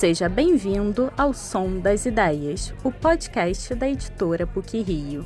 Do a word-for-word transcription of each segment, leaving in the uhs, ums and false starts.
Seja bem-vindo ao Som das Ideias, o podcast da editora PUC-Rio.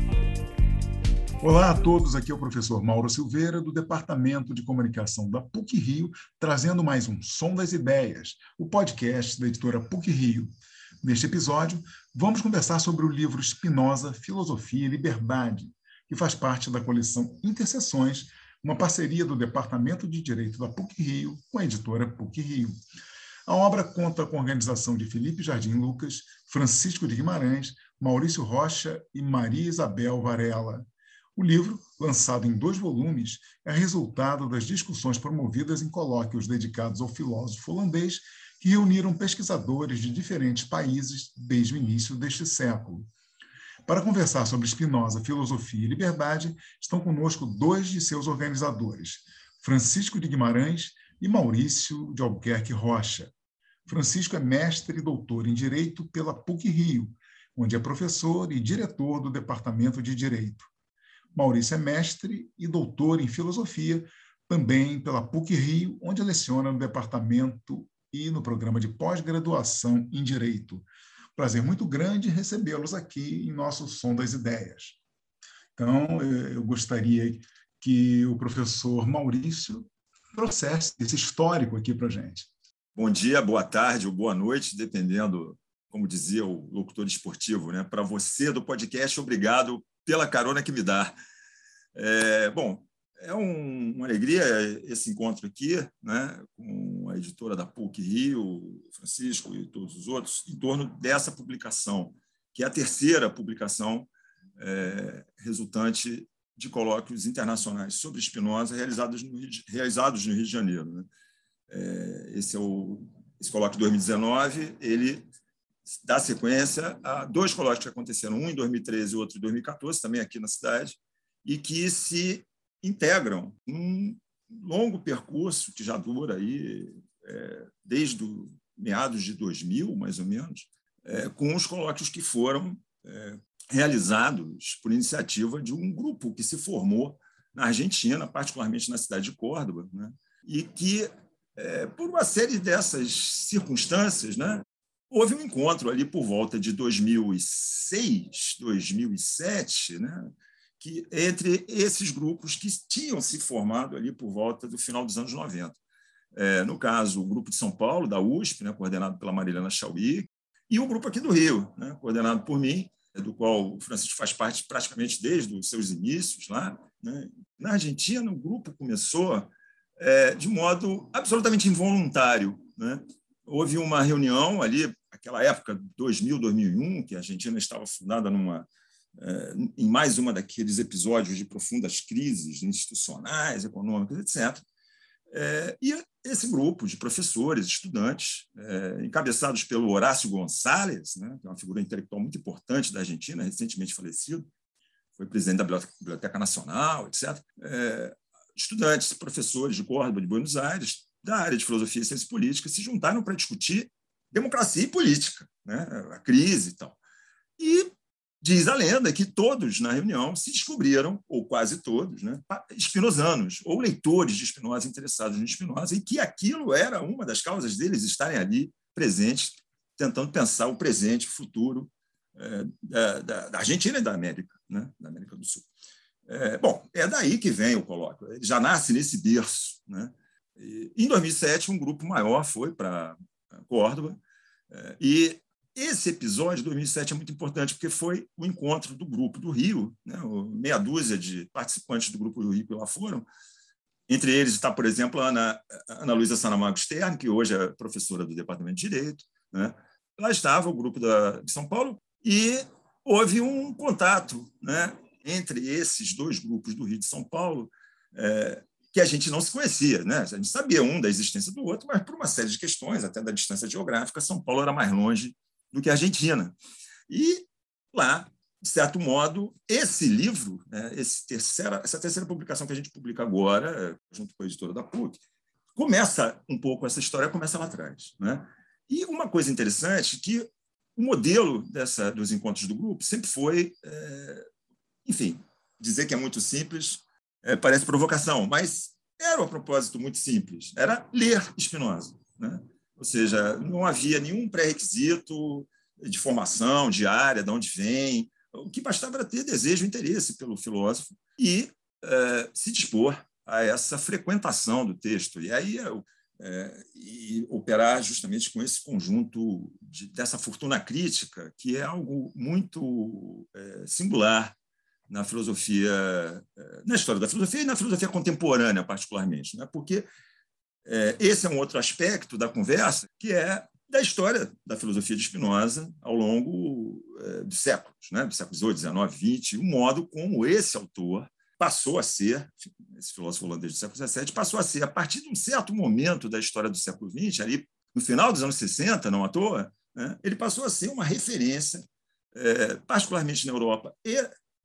Olá a todos, aqui é o professor Mauro Silveira, do Departamento de Comunicação da PUC-Rio, trazendo mais um Som das Ideias, o podcast da editora PUC-Rio. Neste episódio, vamos conversar sobre o livro Spinoza, Filosofia e Liberdade, que faz parte da coleção Interseções, uma parceria do Departamento de Direito da PUC-Rio com a editora PUC-Rio. A obra conta com a organização de Felipe Jardim Lucas, Francisco de Guimarães, Maurício Rocha e Maria Isabel Varela. O livro, lançado em dois volumes, é resultado das discussões promovidas em colóquios dedicados ao filósofo holandês que reuniram pesquisadores de diferentes países desde o início deste século. Para conversar sobre Spinoza, filosofia e liberdade, estão conosco dois de seus organizadores, Francisco de Guimarães e Maurício de Albuquerque Rocha. Francisco é mestre e doutor em Direito pela PUC-Rio, onde é professor e diretor do Departamento de Direito. Maurício é mestre e doutor em Filosofia, também pela PUC-Rio, onde leciona no Departamento e no programa de pós-graduação em Direito. Prazer muito grande recebê-los aqui em nosso Som das Ideias. Então, eu gostaria que o professor Maurício trouxesse esse histórico aqui para a gente. Bom dia, boa tarde ou boa noite, dependendo, como dizia o locutor esportivo, né? Para você do podcast, obrigado pela carona que me dá. É, bom, é um, uma alegria esse encontro aqui, né, com a editora da PUC-Rio, Francisco e todos os outros, em torno dessa publicação, que é a terceira publicação é, resultante de colóquios internacionais sobre Spinoza realizados no Rio de, realizados no Rio de Janeiro, né? É, esse é o esse colóquio de dois mil e dezenove, ele dá sequência a dois colóquios que aconteceram, um em dois mil e treze e outro em dois mil e quatorze, também aqui na cidade, e que se integram num longo percurso que já dura aí, é, desde o meados de dois mil, mais ou menos, é, com os colóquios que foram é, realizados por iniciativa de um grupo que se formou na Argentina, particularmente na cidade de Córdoba, né, e que, é, por uma série dessas circunstâncias, né, houve um encontro ali por volta de dois mil e seis, dois mil e sete, né, que, entre esses grupos que tinham se formado ali por volta do final dos anos noventa. É, no caso, o grupo de São Paulo, da U S P, né, coordenado pela Marilena Chauí, e o grupo aqui do Rio, né, coordenado por mim, do qual o Francisco faz parte praticamente desde os seus inícios lá, né. Na Argentina, o grupo começou é, de modo absolutamente involuntário, né. Houve uma reunião ali, naquela época, dois mil, dois mil e um, que a Argentina estava fundada numa, em mais uma daqueles episódios de profundas crises institucionais, econômicas, etcétera. E esse grupo de professores, estudantes, encabeçados pelo Horácio Gonçalves, né, que é uma figura intelectual muito importante da Argentina, recentemente falecido, foi presidente da Biblioteca Nacional, etcétera. Estudantes, professores de Córdoba, de Buenos Aires, da área de filosofia e ciência política, se juntaram para discutir democracia e política, né, a crise e tal. E diz a lenda que todos na reunião se descobriram, ou quase todos, né, spinozanos, ou leitores de Spinoza interessados em Spinoza, e que aquilo era uma das causas deles estarem ali presentes, tentando pensar o presente e o futuro é, da, da, da Argentina e da América, né, da América do Sul. É, bom, é daí que vem o colóquio. Ele já nasce nesse berço, né? E, em dois mil e sete, um grupo maior foi para Córdoba, e esse episódio de dois mil e sete é muito importante porque foi o encontro do grupo do Rio, né? Meia dúzia de participantes do grupo do Rio que lá foram. Entre eles está, por exemplo, a Ana, Ana Luísa Sanamago Stern, que hoje é professora do Departamento de Direito, né? Lá estava o grupo da, de São Paulo, e houve um contato, né, entre esses dois grupos do Rio e de São Paulo, é, que a gente não se conhecia, né? A gente sabia um da existência do outro, mas por uma série de questões, até da distância geográfica, São Paulo era mais longe do que a Argentina. E lá, de certo modo, esse livro, né, esse terceira, essa terceira publicação que a gente publica agora, junto com a editora da PUC, começa um pouco, essa história começa lá atrás, né? E uma coisa interessante é que o modelo dessa, dos encontros do grupo sempre foi, é, enfim, dizer que é muito simples, É, parece provocação, mas era um propósito muito simples, era ler Spinoza, né? Ou seja, não havia nenhum pré-requisito de formação, de área, de onde vem. O que bastava era ter desejo e interesse pelo filósofo e é, se dispor a essa frequentação do texto. E aí é, e operar justamente com esse conjunto de, dessa fortuna crítica, que é algo muito é, singular na filosofia, na história da filosofia e na filosofia contemporânea, particularmente, né? Porque é, esse é um outro aspecto da conversa, que é da história da filosofia de Spinoza ao longo é, dos séculos, né? Dos séculos dezoito, dezenove, vinte, o modo como esse autor passou a ser, esse filósofo holandês do século dezessete, passou a ser, a partir de um certo momento da história do século vinte, ali no final dos anos sessenta, não à toa, né? Ele passou a ser uma referência, é, particularmente na Europa e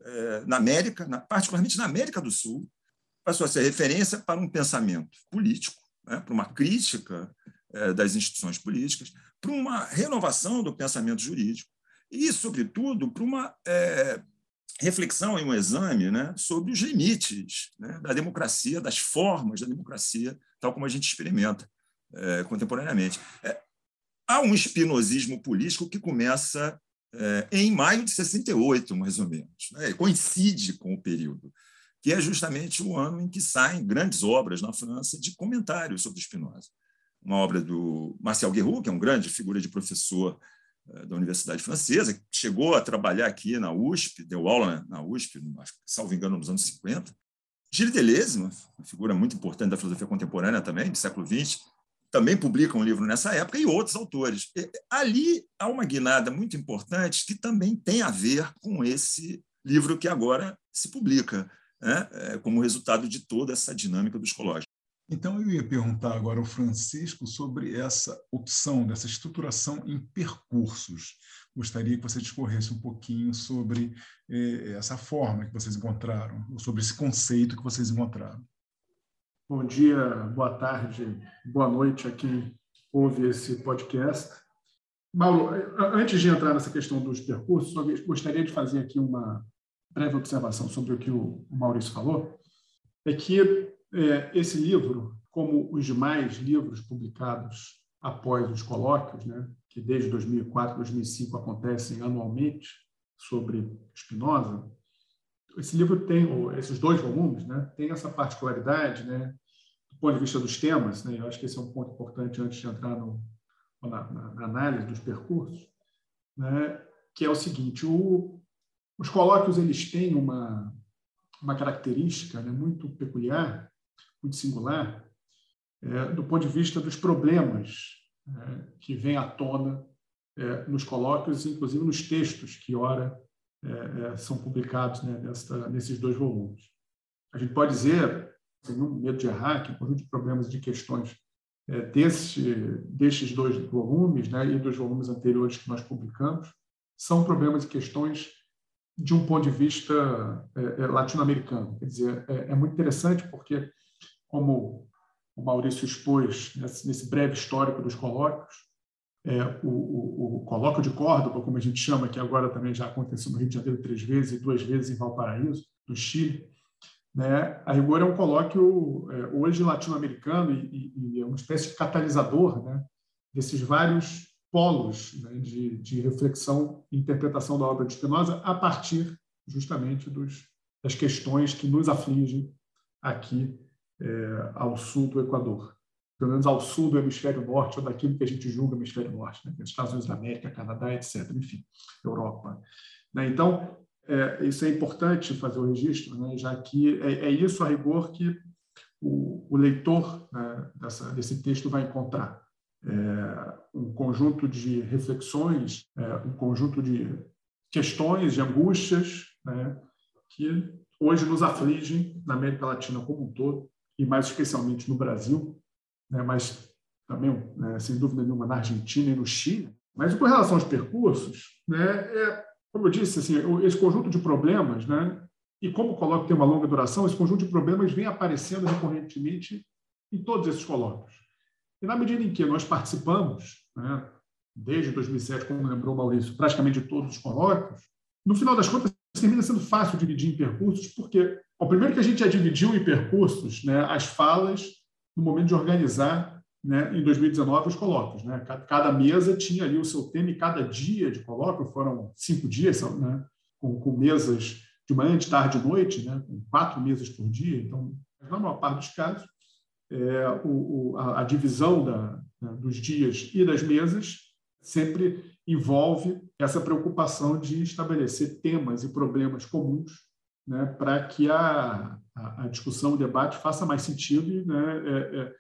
na América, na, particularmente na América do Sul, passou a ser referência para um pensamento político, né, para uma crítica eh, das instituições políticas, para uma renovação do pensamento jurídico e, sobretudo, para uma eh, reflexão e um exame, né, sobre os limites, né, da democracia, das formas da democracia, tal como a gente experimenta eh, contemporaneamente. É, há um espinosismo político que começa É, em maio de sessenta e oito, mais ou menos, né? Coincide com o período, que é justamente o ano em que saem grandes obras na França de comentários sobre Spinoza. Uma obra do Marcel Guerroux, que é um grande figura de professor é, da Universidade Francesa, que chegou a trabalhar aqui na U S P, deu aula na U S P, salvo engano, nos anos cinquenta. Gilles Deleuze, uma figura muito importante da filosofia contemporânea também, do século vinte, também publica um livro nessa época, e outros autores. Ali há uma guinada muito importante que também tem a ver com esse livro que agora se publica, né, como resultado de toda essa dinâmica dos colóquios. Então, eu ia perguntar agora ao Francisco sobre essa opção, dessa estruturação em percursos. Gostaria que você discorresse um pouquinho sobre eh, essa forma que vocês encontraram, ou sobre esse conceito que vocês encontraram. Bom dia, boa tarde, boa noite a quem ouve esse podcast. Mauro, antes de entrar nessa questão dos percursos, só gostaria de fazer aqui uma breve observação sobre o que o Maurício falou. É que é, esse livro, como os demais livros publicados após os colóquios, né, que desde dois mil e quatro, dois mil e cinco acontecem anualmente sobre Spinoza, esse livro tem, esses dois volumes, né, tem essa particularidade, né, do ponto de vista dos temas, né, eu acho que esse é um ponto importante antes de entrar no, na, na, na análise dos percursos, né, que é o seguinte: o, os colóquios eles têm uma, uma característica, né, muito peculiar, muito singular, é, do ponto de vista dos problemas é, que vêm à tona é, nos colóquios, inclusive nos textos que, ora, É, é, são publicados, né, nessa, nesses dois volumes. A gente pode dizer, sem nenhum medo de errar, que um conjunto de problemas e de questões é, desse, destes dois volumes, né, e dos volumes anteriores que nós publicamos são problemas e questões de um ponto de vista é, é, latino-americano. Quer dizer, é, é muito interessante porque, como o Maurício expôs nesse, nesse breve histórico dos colóquios, É, o, o, o colóquio de Córdoba, como a gente chama, que agora também já aconteceu no Rio de Janeiro três vezes e duas vezes em Valparaíso, no Chile, né? A rigor é um colóquio é, hoje latino-americano e, e é uma espécie de catalisador, né, desses vários polos, né, de, de reflexão e interpretação da obra de Spinoza a partir justamente dos, das questões que nos afligem aqui é, ao sul do Equador. Pelo menos ao sul do hemisfério norte, ou daquilo que a gente julga hemisfério norte, né? Estados Unidos da América, Canadá, etcétera, enfim, Europa. Né? Então, é, isso é importante fazer o registro, né? Já que é, é isso, a rigor, que o, o leitor, né, dessa, desse texto vai encontrar. É, um conjunto de reflexões, é, um conjunto de questões, de angústias, né, que hoje nos afligem na América Latina como um todo, e mais especialmente no Brasil, né, mas também, né, sem dúvida nenhuma, na Argentina e no Chile. Mas com relação aos percursos, né, é, como eu disse, assim, esse conjunto de problemas, né, e como o colóquio tem uma longa duração, esse conjunto de problemas vem aparecendo recorrentemente em todos esses colóquios. E na medida em que nós participamos, né, desde dois mil e sete, como lembrou o Maurício, praticamente de todos os colóquios, no final das contas, termina sendo fácil dividir em percursos, porque, o primeiro que a gente já dividiu em percursos, né, as falas no momento de organizar né, em dois mil e dezenove, os colóquios. Né? Cada mesa tinha ali o seu tema e cada dia de colóquio, foram cinco dias, né, com, com mesas de manhã, de tarde e noite, né, com quatro mesas por dia. Então, na maior parte dos casos, é, o, o, a, a divisão da, né, dos dias e das mesas sempre envolve essa preocupação de estabelecer temas e problemas comuns, né, para que a, a, a discussão, o debate faça mais sentido, né, é, é,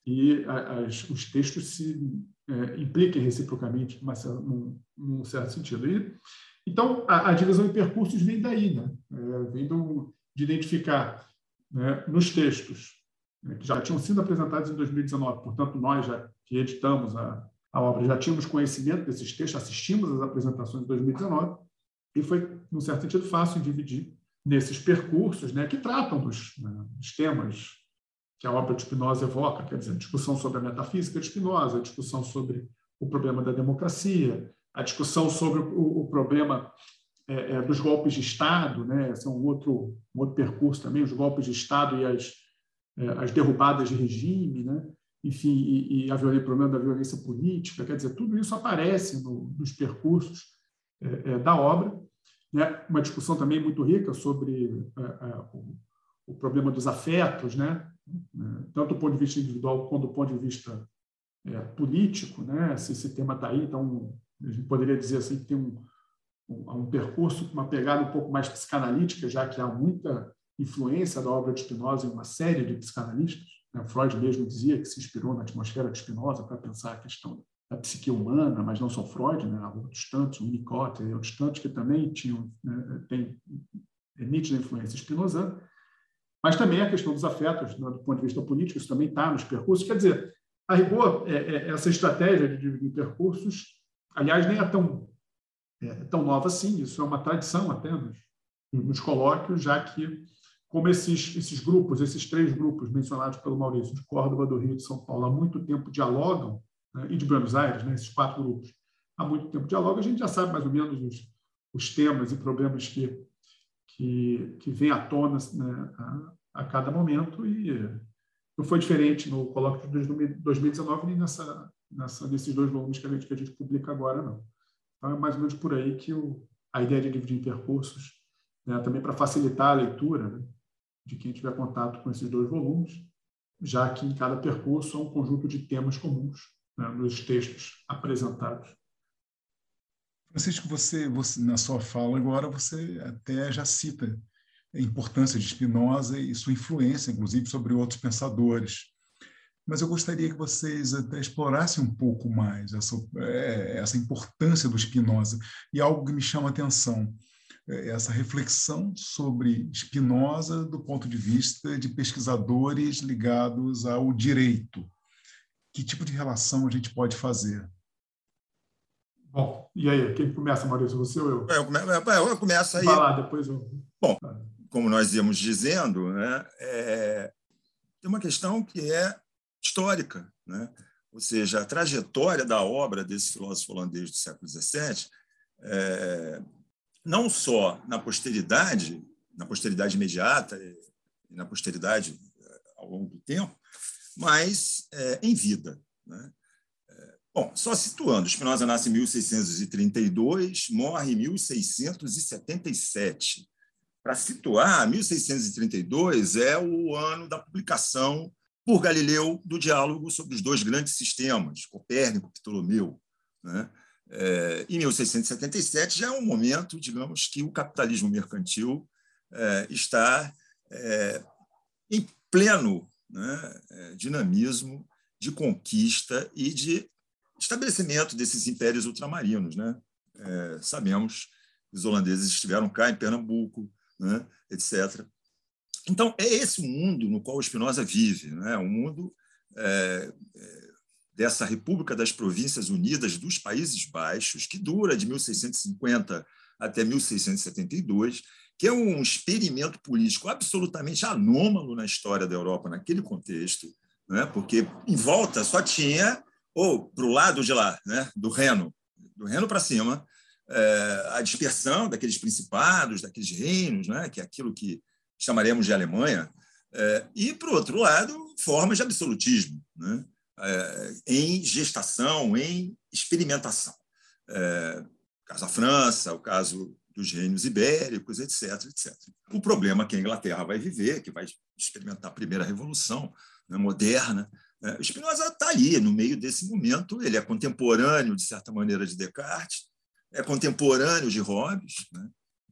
e as, os textos se é, impliquem reciprocamente, mas num, num certo sentido. E, então, a, a divisão em percursos vem daí, né? É, vem do, de identificar, né, nos textos, né, que já tinham sido apresentados em dois mil e dezenove, portanto, nós já que editamos a, a obra, já tínhamos conhecimento desses textos, assistimos às apresentações de dois mil e dezenove, e foi, num certo sentido, fácil dividir nesses percursos, né, que tratam dos, né, dos temas que a obra de Spinoza evoca, quer dizer, a discussão sobre a metafísica de Spinoza, a discussão sobre o problema da democracia, a discussão sobre o, o problema é, é, dos golpes de Estado, né? Esse é um outro, um outro percurso também, os golpes de Estado e as, é, as derrubadas de regime, né? Enfim, e, e a violência, o problema da violência política, quer dizer, tudo isso aparece no, nos percursos é, é, da obra, né? Uma discussão também muito rica sobre é, é, o, o problema dos afetos, né? Tanto do ponto de vista individual quanto do ponto de vista é, político, né? Se esse tema está aí, então a gente poderia dizer assim que tem um, um, um percurso com uma pegada um pouco mais psicanalítica, já que há muita influência da obra de Spinoza em uma série de psicanalistas, né? Freud mesmo dizia que se inspirou na atmosfera de Spinoza para pensar a questão da psique humana, mas não só Freud, né? Há outros tantos, o Winnicott e outros tantos que também tinham, né? Tem é, nítida influência spinozana. Mas também a questão dos afetos, né, do ponto de vista político, isso também está nos percursos. Quer dizer, a rigor, é, é, essa estratégia de dividir percursos, aliás, nem é tão, é, tão nova assim, isso é uma tradição até nos, nos colóquios, já que, como esses, esses grupos, esses três grupos mencionados pelo Maurício, de Córdoba, do Rio e de São Paulo, há muito tempo dialogam, né, e de Buenos Aires, né, esses quatro grupos, há muito tempo dialogam, a gente já sabe mais ou menos os, os temas e problemas que Que, que vem à tona, né, a, a cada momento, e não foi diferente no colóquio de dois mil e dezenove nem nessa, nessa, nesses dois volumes que a, gente, que a gente publica agora, não. Então, é mais ou menos por aí que o, a ideia de dividir em percursos, né, também para facilitar a leitura, né, de quem tiver contato com esses dois volumes, já que em cada percurso há um conjunto de temas comuns, né, nos textos apresentados. Francisco, você, você, na sua fala agora, você até já cita a importância de Spinoza e sua influência, inclusive, sobre outros pensadores. Mas eu gostaria que vocês até explorassem um pouco mais essa, é, essa importância do Spinoza. E algo que me chama a atenção, é essa reflexão sobre Spinoza do ponto de vista de pesquisadores ligados ao direito. Que tipo de relação a gente pode fazer? Bom, e aí, quem começa, Maurício, você ou eu? Eu, come, eu começo aí. Vai lá, depois eu... Bom, como nós íamos dizendo, né, é, tem uma questão que é histórica, né? Ou seja, a trajetória da obra desse filósofo holandês do século dezessete, é, não só na posteridade, na posteridade imediata e na posteridade ao longo do tempo, mas é, em vida, né? Bom, só situando, Spinoza nasce em mil seiscentos e trinta e dois, morre em mil seiscentos e setenta e sete. Para situar, mil seiscentos e trinta e dois é o ano da publicação por Galileu do diálogo sobre os dois grandes sistemas, Copérnico e Ptolomeu, né? É, em mil seiscentos e setenta e sete já é um momento, digamos, que o capitalismo mercantil é, está é, em pleno, né, é, dinamismo de conquista e de estabelecimento desses impérios ultramarinos, né? É, sabemos que os holandeses estiveram cá em Pernambuco, né, etcétera. Então, é esse o mundo no qual Spinoza vive, né? Um mundo é, é, dessa República das Províncias Unidas dos Países Baixos, que dura de mil seiscentos e cinquenta até mil seiscentos e setenta e dois, que é um experimento político absolutamente anômalo na história da Europa naquele contexto, né? Porque em volta só tinha, ou para o lado de lá, né, do Reno, do Reno para cima, é, a dispersão daqueles principados, daqueles reinos, né, que é aquilo que chamaremos de Alemanha, é, e, por outro lado, formas de absolutismo, né? é, em gestação, em experimentação. É, o caso da França, o caso dos reinos ibéricos, etc, etcétera. O problema que a Inglaterra vai viver, que vai experimentar a primeira revolução, né, moderna, né, o Spinoza está ali, no meio desse momento. Ele é contemporâneo, de certa maneira, de Descartes, é contemporâneo de Hobbes, né,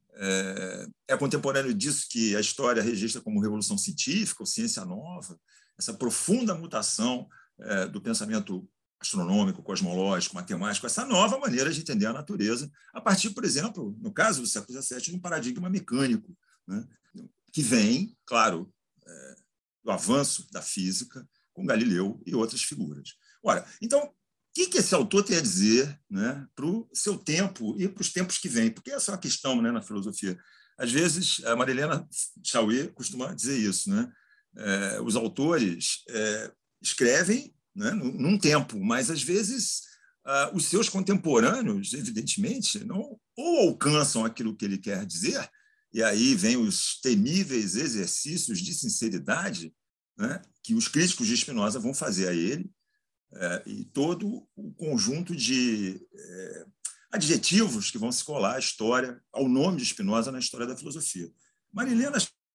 é, é contemporâneo disso que a história registra como revolução científica, ou ciência nova, essa profunda mutação é, do pensamento astronômico, cosmológico, matemático, essa nova maneira de entender a natureza, a partir, por exemplo, no caso do século dezessete, de um paradigma mecânico, né, que vem, claro, é, do avanço da física, com Galileu e outras figuras. Ora, então, o que, que esse autor tem a dizer, né, para o seu tempo e para os tempos que vêm? Porque essa é uma questão, né, na filosofia. Às vezes, a Marilena Chauí costuma dizer isso, né? É, os autores é, escrevem, né, num tempo, mas, às vezes, uh, os seus contemporâneos, evidentemente, não ou alcançam aquilo que ele quer dizer, e aí vem os temíveis exercícios de sinceridade, né, que os críticos de Spinoza vão fazer a ele, é, e todo o conjunto de é, adjetivos que vão se colar à história, ao nome de Spinoza na história da filosofia. Marilena,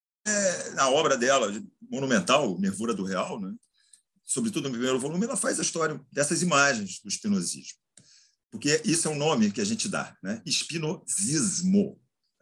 é, na obra dela, monumental, Nervura do Real, né, sobretudo no primeiro volume, ela faz a história dessas imagens do espinosismo, porque isso é um nome que a gente dá, né? Espinosismo.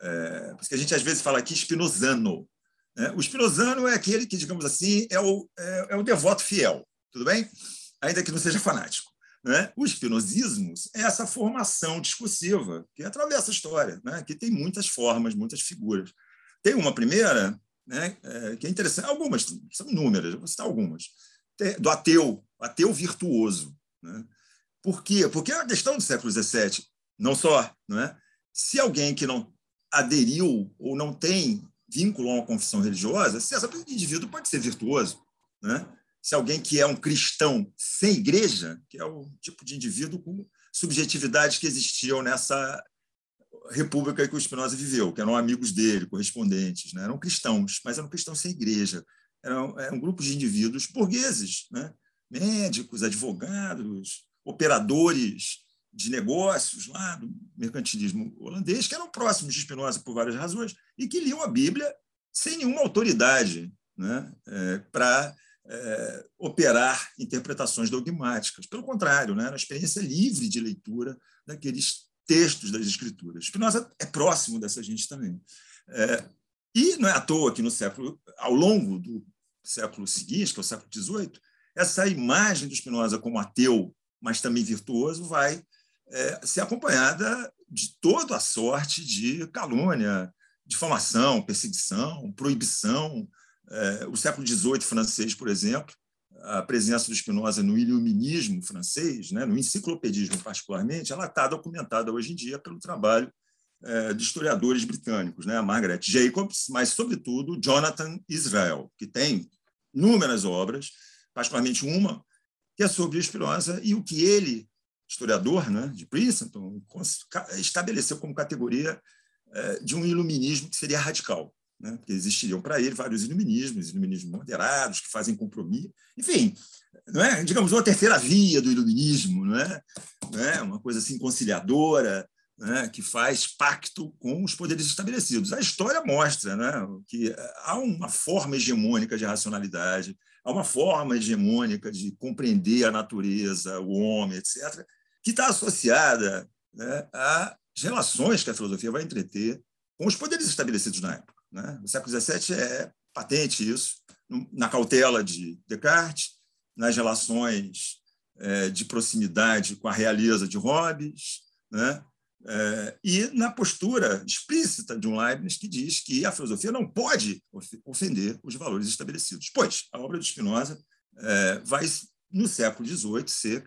É, porque a gente às vezes fala aqui espinosano. Né? O espinosano é aquele que, digamos assim, é o, é, é o devoto fiel, tudo bem? Ainda que não seja fanático. Né? Os espinosismos é essa formação discursiva que atravessa a história, né? Que tem muitas formas, muitas figuras. Tem uma primeira, né, é, que é interessante, algumas, são inúmeras, eu vou citar algumas, do ateu, ateu virtuoso. Né? Por quê? Porque a questão do século dezessete, não só, não é? Se alguém que não aderiu ou não tem vínculo a uma confissão religiosa, se esse indivíduo pode ser virtuoso. Né? Se alguém que é um cristão sem igreja, que é o tipo de indivíduo com subjetividades que existiam nessa república que o Spinoza viveu, que eram amigos dele, correspondentes, né? Eram cristãos, mas eram cristãos sem igreja. Eram, eram grupos de indivíduos burgueses, né? Médicos, advogados, operadores de negócios lá do mercantilismo holandês, que eram próximos de Spinoza por várias razões e que liam a Bíblia sem nenhuma autoridade, né? é, para é, operar interpretações dogmáticas. Pelo contrário, né? Era uma experiência livre de leitura daqueles textos das Escrituras. Spinoza é próximo dessa gente também. É, e não é à toa que no século, ao longo do século seguinte, que é o século dezoito, essa imagem do Spinoza como ateu, mas também virtuoso, vai é, ser acompanhada de toda a sorte de calúnia, difamação, perseguição, proibição. É, o século dezoito francês, por exemplo, a presença do Spinoza no iluminismo francês, né, no enciclopedismo particularmente, ela está documentada hoje em dia pelo trabalho é, de historiadores britânicos, né, a Margaret Jacobs, mas, sobretudo, Jonathan Israel, que tem inúmeras obras, particularmente uma, que é sobre o Spinoza e o que ele, historiador, né, de Princeton, estabeleceu como categoria é, de um iluminismo que seria radical. Né, porque existiriam para ele vários iluminismos, iluminismos moderados, que fazem compromisso. Enfim, não é? Digamos, uma terceira via do iluminismo, não é? Não é? Uma coisa assim conciliadora, né, que faz pacto com os poderes estabelecidos. A história mostra, né, que há uma forma hegemônica de racionalidade, há uma forma hegemônica de compreender a natureza, o homem, etcétera, que está associada, né, às relações que a filosofia vai entreter com os poderes estabelecidos na época. Né? No século dezessete é patente isso, na cautela de Descartes, nas relações é, de proximidade com a realeza de Hobbes, né? é, e na postura explícita de um Leibniz que diz que a filosofia não pode ofender os valores estabelecidos. Pois a obra de Spinoza é, vai, no século dezoito, ser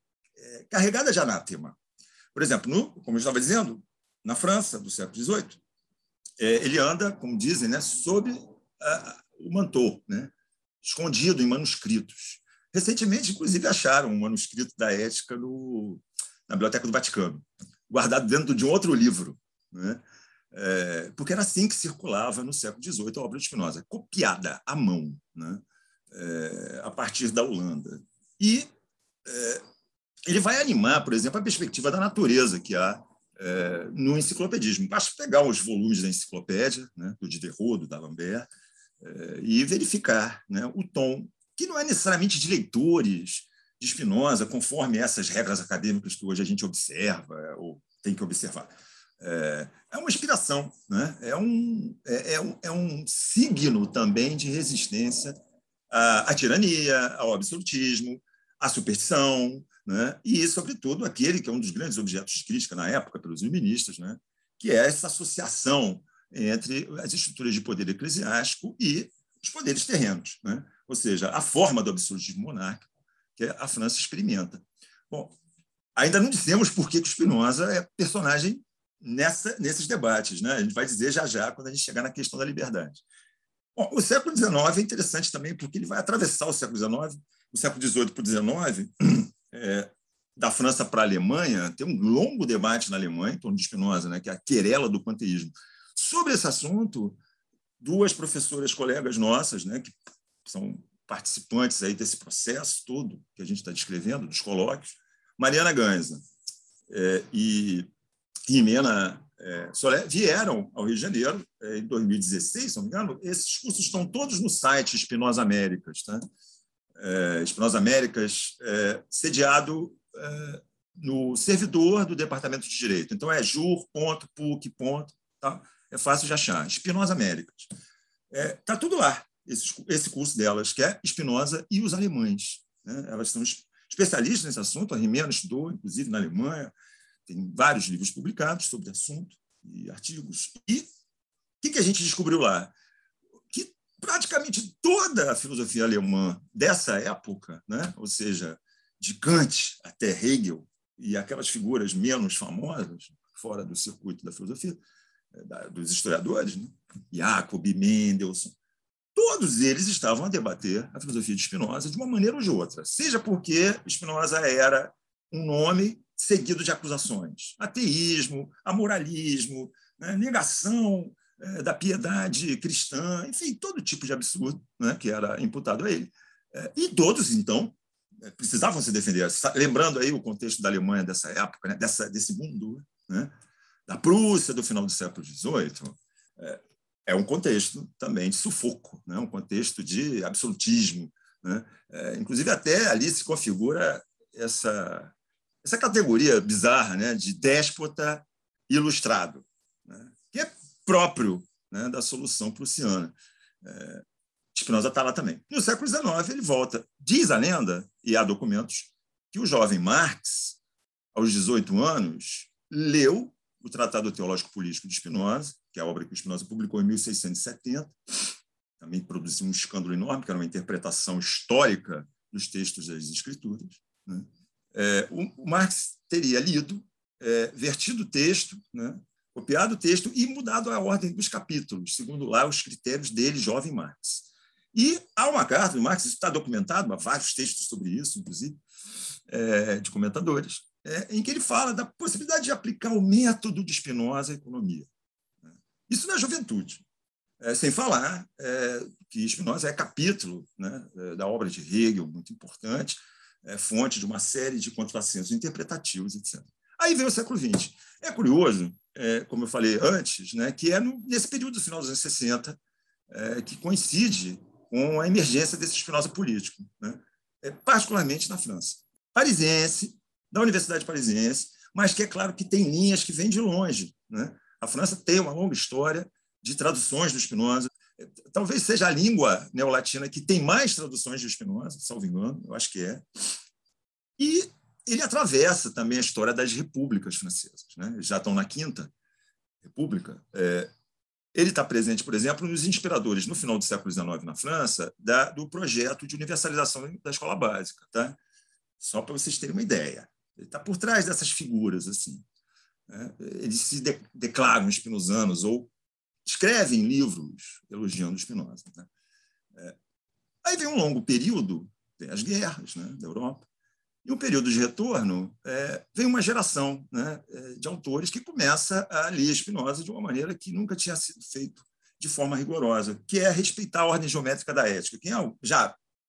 é, carregada de anátema. Por exemplo, no, como eu estava dizendo, na França do século dezoito, ele anda, como dizem, né, sob a, o manteau, né, escondido em manuscritos. Recentemente, inclusive, acharam um manuscrito da Ética no, na Biblioteca do Vaticano, guardado dentro de um outro livro, né, é, porque era assim que circulava no século dezoito a obra de Spinoza, copiada à mão, né, é, a partir da Holanda. E é, ele vai animar, por exemplo, a perspectiva da natureza que há é, no enciclopedismo. Basta pegar os volumes da enciclopédia, né, do Diderot, do D'Alembert, é, e verificar, né, o tom, que não é necessariamente de leitores de Spinoza, conforme essas regras acadêmicas que hoje a gente observa, ou tem que observar. É uma inspiração, né? é, um, é, é, um, é um signo também de resistência à, à tirania, ao absolutismo, à superstição, né? E, sobretudo, aquele que é um dos grandes objetos de crítica na época pelos iluministas, né? Que é essa associação entre as estruturas de poder eclesiástico e os poderes terrenos, né? Ou seja, a forma do absolutismo monárquico que a França experimenta. Bom, ainda não dissemos por que o Spinoza é personagem nessa, nesses debates, né? A gente vai dizer já já quando a gente chegar na questão da liberdade. Bom, o século dezenove é interessante também porque ele vai atravessar o século dezenove, o século dezoito para o dezenove, é, da França para a Alemanha, tem um longo debate na Alemanha em torno de Spinoza, né, que é a querela do panteísmo. Sobre esse assunto, duas professoras colegas nossas, né, que são participantes aí desse processo todo que a gente está descrevendo, dos colóquios, Mariana Ganza é, e Jimena é, Solé, vieram ao Rio de Janeiro é, em dois mil e dezesseis, se não me engano. Esses cursos estão todos no site Spinoza Américas, tá? É, Spinoza Américas, é, sediado é, no servidor do Departamento de Direito. Então, é jur ponto puc ponto, tá? É fácil de achar. Spinoza Américas. Está é, tá tudo lá, esse, esse curso delas, que é Spinoza e os alemães, né? Elas são especialistas nesse assunto, a Jimena estudou, inclusive, na Alemanha, tem vários livros publicados sobre o assunto e artigos. E o que, que a gente descobriu lá? Que praticamente toda a filosofia alemã dessa época, né? Ou seja, de Kant até Hegel, e aquelas figuras menos famosas, fora do circuito da filosofia, dos historiadores, né? Jacob, Mendelssohn, todos eles estavam a debater a filosofia de Spinoza de uma maneira ou de outra, seja porque Spinoza era um nome seguido de acusações, ateísmo, amoralismo, né? Negação é, da piedade cristã, enfim, todo tipo de absurdo, né? Que era imputado a ele. É, e todos, então, precisavam se defender. Lembrando aí o contexto da Alemanha dessa época, né? Dessa, desse mundo, né? Da Prússia do final do século dezoito, é, é um contexto também de sufoco, né? Um contexto de absolutismo, né? É, inclusive, até ali se configura essa, essa categoria bizarra, né? De déspota ilustrado, né? Que é próprio, né? Da solução prussiana. É, Spinoza está lá também. No século dezenove, ele volta. Diz a lenda, e há documentos, que o jovem Marx, aos dezoito anos, leu o Tratado Teológico Político de Spinoza, que é a obra que o Spinoza publicou em mil seiscentos e setenta, também produziu um escândalo enorme, que era uma interpretação histórica dos textos das Escrituras, né? É, o, o Marx teria lido, é, vertido o texto, né? Copiado o texto e mudado a ordem dos capítulos, segundo lá os critérios dele, jovem Marx. E há uma carta do Marx, isso está documentado, há vários textos sobre isso, inclusive, é, de comentadores, é, em que ele fala da possibilidade de aplicar o método de Spinoza à economia. Isso na juventude. É, sem falar é, que Spinoza é capítulo, né, da obra de Hegel, muito importante, é fonte de uma série de contrassensos interpretativos, etcétera. Aí vem o século vinte. É curioso, é, como eu falei antes, né, que é no, nesse período do final dos anos sessenta é, que coincide com a emergência desse Spinoza político, né, é, particularmente na França. Parisiense, da Universidade Parisiense, mas que é claro que tem linhas que vêm de longe, né? A França tem uma longa história de traduções do Spinoza. Talvez seja a língua neolatina que tem mais traduções de Spinoza, salvo engano, eu acho que é. E ele atravessa também a história das repúblicas francesas, né? Já estão na Quinta República. É, ele está presente, por exemplo, nos inspiradores, no final do século dezenove, na França, da, do projeto de universalização da escola básica, tá? Só para vocês terem uma ideia. Ele está por trás dessas figuras, assim. Né? Eles se de, declaram spinozanos ou escrevem livros elogiando Spinoza. Tá? É. Aí vem um longo período, tem as guerras, né, da Europa, e um período de retorno, é, vem uma geração, né, de autores que começa a ler Spinoza de uma maneira que nunca tinha sido feito de forma rigorosa, que é respeitar a ordem geométrica da ética. Quem é, já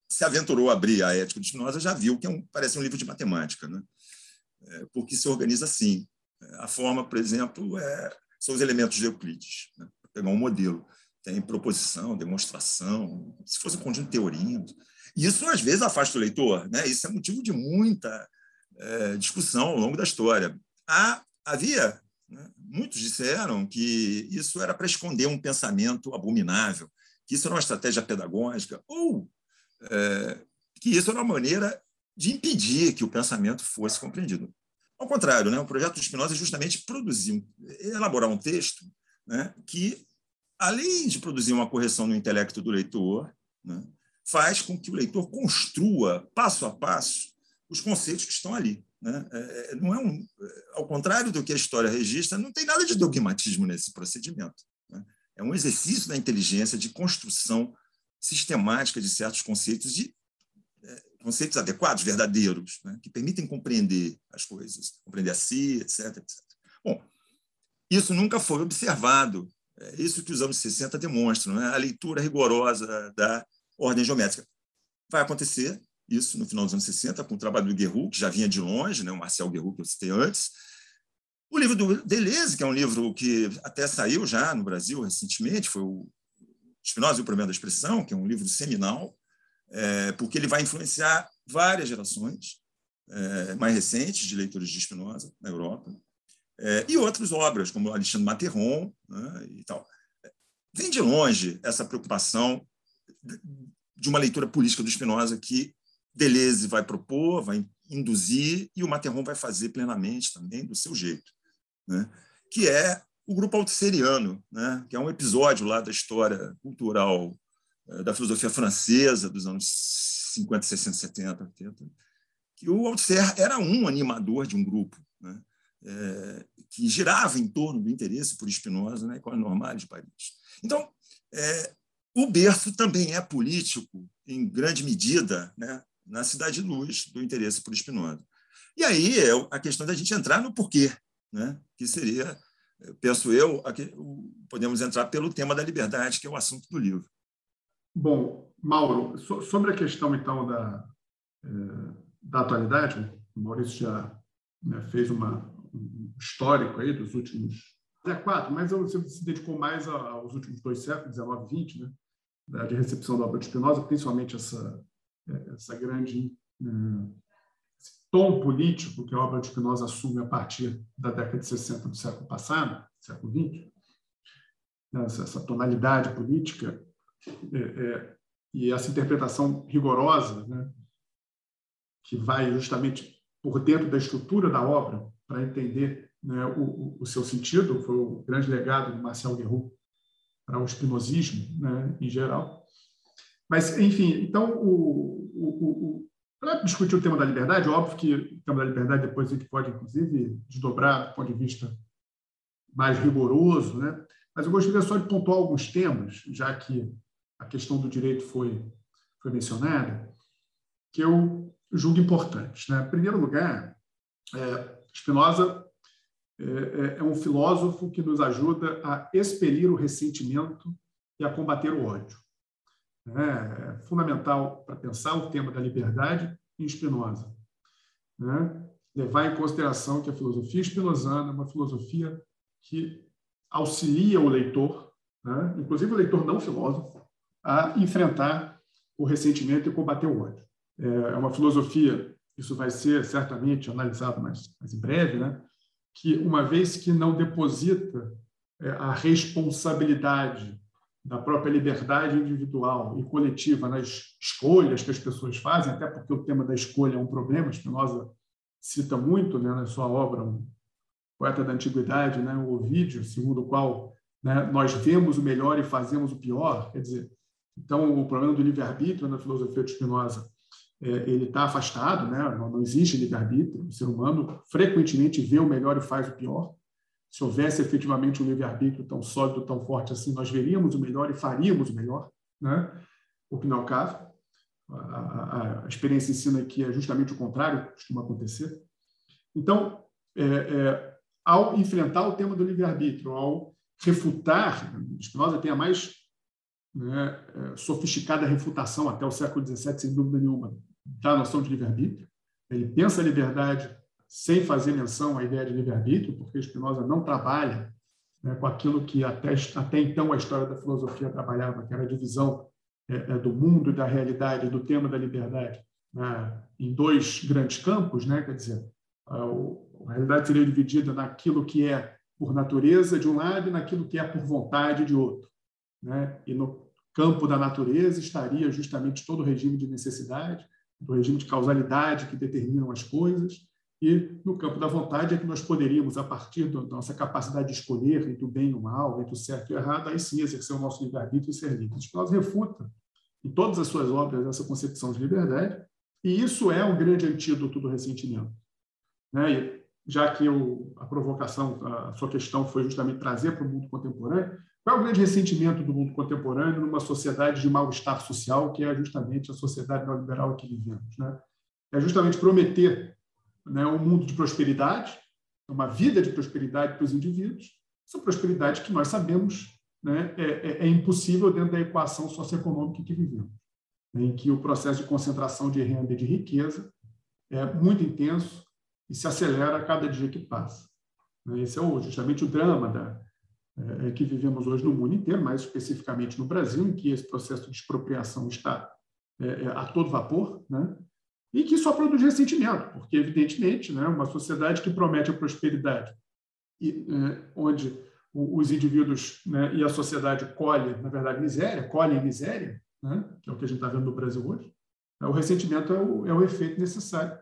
se aventurou a abrir a Ética de Spinoza já viu que é um, parece um livro de matemática, né? É, porque se organiza assim. A forma, por exemplo, é, são os elementos de Euclides. Né? Vou pegar um modelo. Tem proposição, demonstração, se fosse um conjunto de teoremas. E isso, às vezes, afasta o leitor. Né? Isso é motivo de muita é, discussão ao longo da história. Há, havia, né? Muitos disseram que isso era para esconder um pensamento abominável, que isso era uma estratégia pedagógica, ou é, que isso era uma maneira de impedir que o pensamento fosse compreendido. Ao contrário, né? O projeto de Spinoza é justamente produzir, elaborar um texto, né? Que, além de produzir uma correção no intelecto do leitor, né? Faz com que o leitor construa, passo a passo, os conceitos que estão ali. Né? É, não é um, ao contrário do que a história registra, não tem nada de dogmatismo nesse procedimento. Né? É um exercício da inteligência de construção sistemática de certos conceitos, de é, conceitos adequados, verdadeiros, né? Que permitem compreender as coisas, compreender a si, etc, etcétera. Bom, isso nunca foi observado. É isso que os anos sessenta demonstram, né? A leitura rigorosa da ordem geométrica. Vai acontecer isso no final dos anos sessenta, com o trabalho do Guerroux, que já vinha de longe, né? O Marcel Guerroux, que eu citei antes. O livro do Deleuze, que é um livro que até saiu já no Brasil recentemente, foi o Spinoza e o Problema da Expressão, que é um livro seminal, é, porque ele vai influenciar várias gerações é, mais recentes de leitores de Spinoza na Europa, é, e outras obras, como Alexandre Matterhorn, né, e tal. Vem de longe essa preocupação de uma leitura política do Spinoza que Deleuze vai propor, vai induzir, e o Matterhorn vai fazer plenamente também, do seu jeito, né? Que é o grupo althusserriano, né? Que é um episódio lá da história cultural da filosofia francesa dos anos cinquenta, sessenta, setenta, oitenta, que o Althusser era um animador de um grupo, né? É, que girava em torno do interesse por Spinoza na École Normale de Paris. Então, é, o berço também é político, em grande medida, né, na Cidade de Luz, do interesse por Spinoza. E aí é a questão da gente entrar no porquê, né, que seria, penso eu, aqui, podemos entrar pelo tema da liberdade, que é o assunto do livro. Bom, Mauro, so, sobre a questão, então, da, é, da atualidade, o Maurício já, né, fez uma, um histórico aí dos últimos é quatro, mas você se dedicou mais aos últimos dois séculos, dezenove e vinte, né, de recepção da obra de Spinoza, principalmente essa, essa grande esse tom político que a obra de Spinoza assume a partir da década de sessenta do século passado, século vinte, essa, essa tonalidade política é, é, e essa interpretação rigorosa, né, que vai justamente por dentro da estrutura da obra para entender, né, o, o seu sentido, foi o grande legado do Marcel Guerroux para o espinosismo, né, em geral. Mas, enfim, então, o, o, o, para discutir o tema da liberdade, óbvio que o tema da liberdade depois a gente pode, inclusive, desdobrar do ponto de vista mais rigoroso, né? Mas eu gostaria só de pontuar alguns temas, já que a questão do direito foi, foi mencionada, que eu julgo importantes, né? Em primeiro lugar, é, Spinoza é um filósofo que nos ajuda a expelir o ressentimento e a combater o ódio. É fundamental para pensar o tema da liberdade em Spinoza. Levar em consideração que a filosofia spinozana é uma filosofia que auxilia o leitor, inclusive o leitor não filósofo, a enfrentar o ressentimento e combater o ódio. É uma filosofia, isso vai ser certamente analisado mais, mais em breve, né? Que, uma vez que não deposita a responsabilidade da própria liberdade individual e coletiva nas escolhas que as pessoas fazem, até porque o tema da escolha é um problema, Spinoza cita muito, né, na sua obra, um poeta da antiguidade, né, o Ovídio, segundo o qual, né, nós vemos o melhor e fazemos o pior. Quer dizer, então, o problema do livre-arbítrio na filosofia de Spinoza, ele está afastado, né? Não existe livre-arbítrio. O ser humano frequentemente vê o melhor e faz o pior. Se houvesse efetivamente um livre-arbítrio tão sólido, tão forte assim, nós veríamos o melhor e faríamos o melhor, né? O que não é o caso. A, a, a experiência ensina que é justamente o contrário que costuma acontecer. Então, é, é, ao enfrentar o tema do livre-arbítrio, ao refutar, Spinoza tem a mais né, sofisticada refutação até o século dezessete, sem dúvida nenhuma, da noção de livre-arbítrio. Ele pensa a liberdade sem fazer menção à ideia de livre-arbítrio, porque Spinoza não trabalha, né, com aquilo que até, até então a história da filosofia trabalhava, que era a divisão é, do mundo e da realidade, do tema da liberdade, né, em dois grandes campos, né, quer dizer, a, a realidade seria dividida naquilo que é por natureza de um lado e naquilo que é por vontade de outro, né? E no campo da natureza estaria justamente todo o regime de necessidade, o regime de causalidade que determinam as coisas, e no campo da vontade é que nós poderíamos, a partir da nossa capacidade de escolher entre o bem e o mal, entre o certo e o errado, aí sim exercer o nosso livre-arbítrio e ser livres. Spinoza refuta em todas as suas obras essa concepção de liberdade, e isso é um grande antídoto do ressentimento, né? E já que eu, a provocação, a sua questão foi justamente trazer para o mundo contemporâneo, qual é o grande ressentimento do mundo contemporâneo numa sociedade de mal-estar social, que é justamente a sociedade neoliberal que vivemos, né? É justamente prometer, né, um mundo de prosperidade, uma vida de prosperidade para os indivíduos, essa prosperidade que nós sabemos, né, é, é impossível dentro da equação socioeconômica que vivemos, né, em que o processo de concentração de renda e de riqueza é muito intenso e se acelera a cada dia que passa. Esse é justamente o drama da, é, que vivemos hoje no mundo inteiro, mais especificamente no Brasil, em que esse processo de expropriação está é, a todo vapor, né? E que só produz ressentimento, porque, evidentemente, né, uma sociedade que promete a prosperidade, e, é, onde os indivíduos, né, e a sociedade colhem, na verdade, miséria, colhem miséria, né, que é o que a gente está vendo no Brasil hoje, né, o ressentimento é o, é o efeito necessário,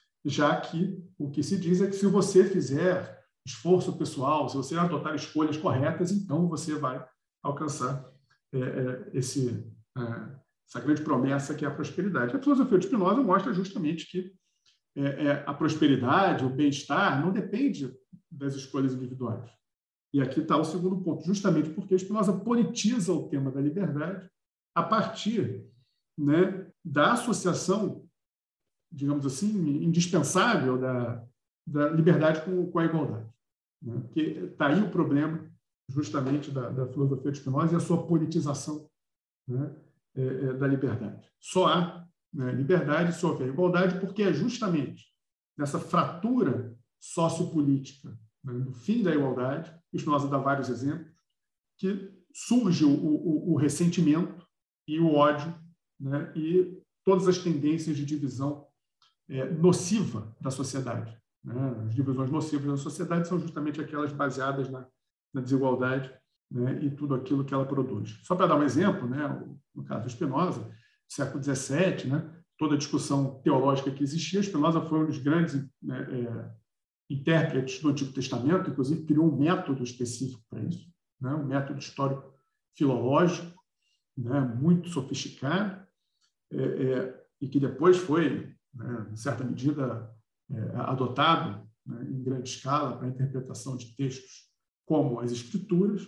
já que o que se diz é que se você fizer esforço pessoal, se você adotar escolhas corretas, então você vai alcançar é, é, esse... É, essa grande promessa que é a prosperidade. A filosofia de Spinoza mostra justamente que é, é, a prosperidade, o bem-estar, não depende das escolhas individuais. E aqui está o segundo ponto, justamente porque Spinoza politiza o tema da liberdade a partir, né, da associação, digamos assim, indispensável da, da liberdade com, com a igualdade, né? Porque está aí o problema, justamente, da, da filosofia de Spinoza e a sua politização, né, da liberdade. Só há, né, liberdade, só houver igualdade, porque é justamente nessa fratura sociopolítica, né, do fim da igualdade, e Spinoza dá vários exemplos, que surge o, o, o ressentimento e o ódio, né, e todas as tendências de divisão é, nociva da sociedade, né? As divisões nocivas da sociedade são justamente aquelas baseadas na, na desigualdade, né, e tudo aquilo que ela produz. Só para dar um exemplo, né, no caso de Spinoza, século dezessete, né, toda a discussão teológica que existia, Spinoza foi um dos grandes, né, é, intérpretes do Antigo Testamento, inclusive criou um método específico para isso, né, um método histórico-filológico, né, muito sofisticado, é, é, e que depois foi, né, em certa medida, é, adotado, né, em grande escala para a interpretação de textos como as Escrituras.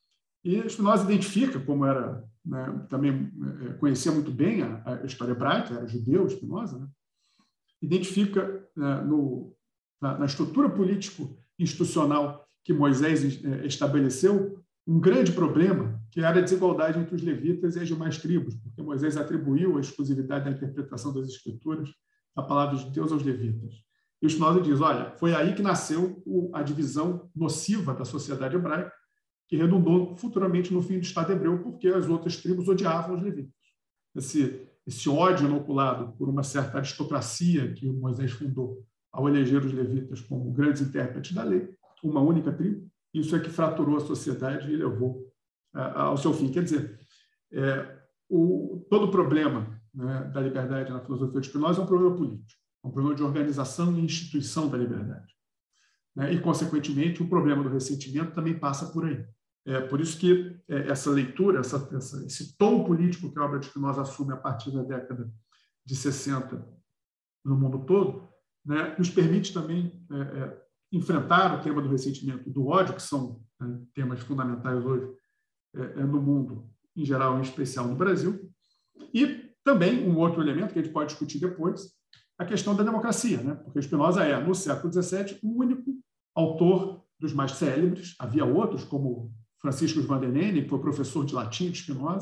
E Spinoza identifica, como era, né, também é, conhecia muito bem a, a história hebraica, era judeu, Spinoza, né, identifica é, no, na, na estrutura político-institucional que Moisés é, estabeleceu um grande problema, que era a desigualdade entre os levitas e as demais tribos, porque Moisés atribuiu a exclusividade da interpretação das Escrituras a palavra de Deus aos levitas. E o Spinoza diz, olha, foi aí que nasceu o, a divisão nociva da sociedade hebraica, que redundou futuramente no fim do Estado hebreu, porque as outras tribos odiavam os levitas. Esse, esse ódio inoculado por uma certa aristocracia que Moisés fundou ao eleger os levitas como grandes intérpretes da lei, uma única tribo, isso é que fraturou a sociedade e levou uh, ao seu fim. Quer dizer, é, o, todo o problema, né, da liberdade na filosofia de Spinoza é um problema político, é um problema de organização e instituição da liberdade, né? E, consequentemente, o problema do ressentimento também passa por aí. É por isso que essa leitura, essa, essa, esse tom político que a obra de Spinoza assume a partir da década de sessenta no mundo todo, né, nos permite também é, é, enfrentar o tema do ressentimento e do ódio, que são, né, temas fundamentais hoje é, é, no mundo, em geral, em especial no Brasil. E também um outro elemento que a gente pode discutir depois, a questão da democracia, né? Porque Spinoza é, no século dezessete, o único autor dos mais célebres. Havia outros, como Francisco van der Nene, que foi professor de latim de Spinoza,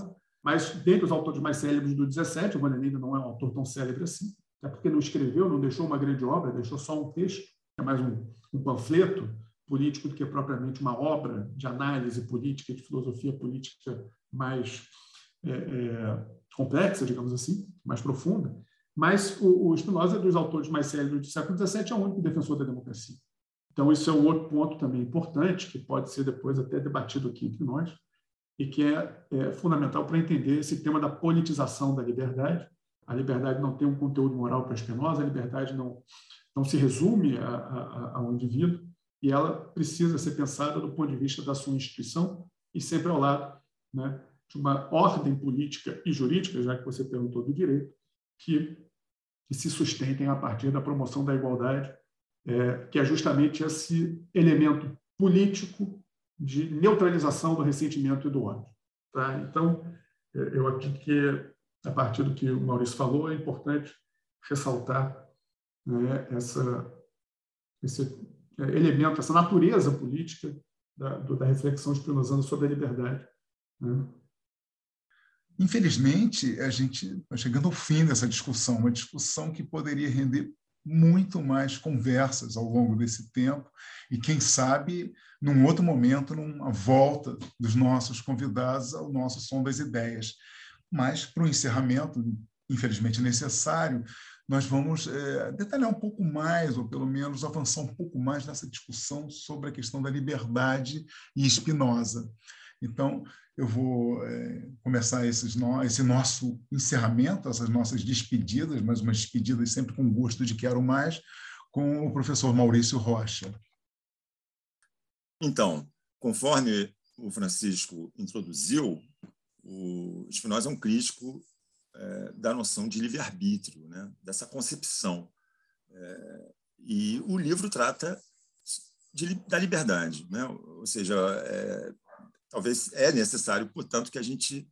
Mas, dentre os autores mais célebres do dezessete, o Van der Linden não é um autor tão célebre assim, até porque não escreveu, não deixou uma grande obra, deixou só um texto, que é mais um, um panfleto político do que propriamente uma obra de análise política, de filosofia política mais é, é, complexa, digamos assim, mais profunda. Mas o, o Spinoza, dos autores mais célebres do século dezessete, é o único defensor da democracia. Então, isso é um outro ponto também importante, que pode ser depois até debatido aqui entre nós, e que é, é fundamental para entender esse tema da politização da liberdade. A liberdade não tem um conteúdo moral para Spinoza, a liberdade não, não se resume a, a, ao indivíduo, e ela precisa ser pensada do ponto de vista da sua instituição e sempre ao lado, né, de uma ordem política e jurídica, já que você perguntou do direito, que, que se sustentem a partir da promoção da igualdade, é, que é justamente esse elemento político de neutralização do ressentimento e do ódio. Tá? Então, eu acredito que, a partir do que o Maurício falou, é importante ressaltar, né, essa, esse elemento, essa natureza política da, da reflexão spinozana sobre a liberdade. Né? Infelizmente, a gente está chegando ao fim dessa discussão, uma discussão que poderia render muito mais conversas ao longo desse tempo e, quem sabe, num outro momento, numa volta dos nossos convidados ao nosso Som das Ideias. Mas, para o encerramento, infelizmente necessário, nós vamos é, detalhar um pouco mais, ou pelo menos avançar um pouco mais nessa discussão sobre a questão da liberdade e Spinoza. Então, eu vou é, começar esses no, esse nosso encerramento, essas nossas despedidas, mas umas despedidas sempre com gosto de quero mais, com o professor Maurício Rocha. Então, conforme o Francisco introduziu, o Spinoza é um crítico é, da noção de livre-arbítrio, né? Dessa concepção. É, e o livro trata de, da liberdade, né? Ou seja, é, talvez é necessário, portanto, que a gente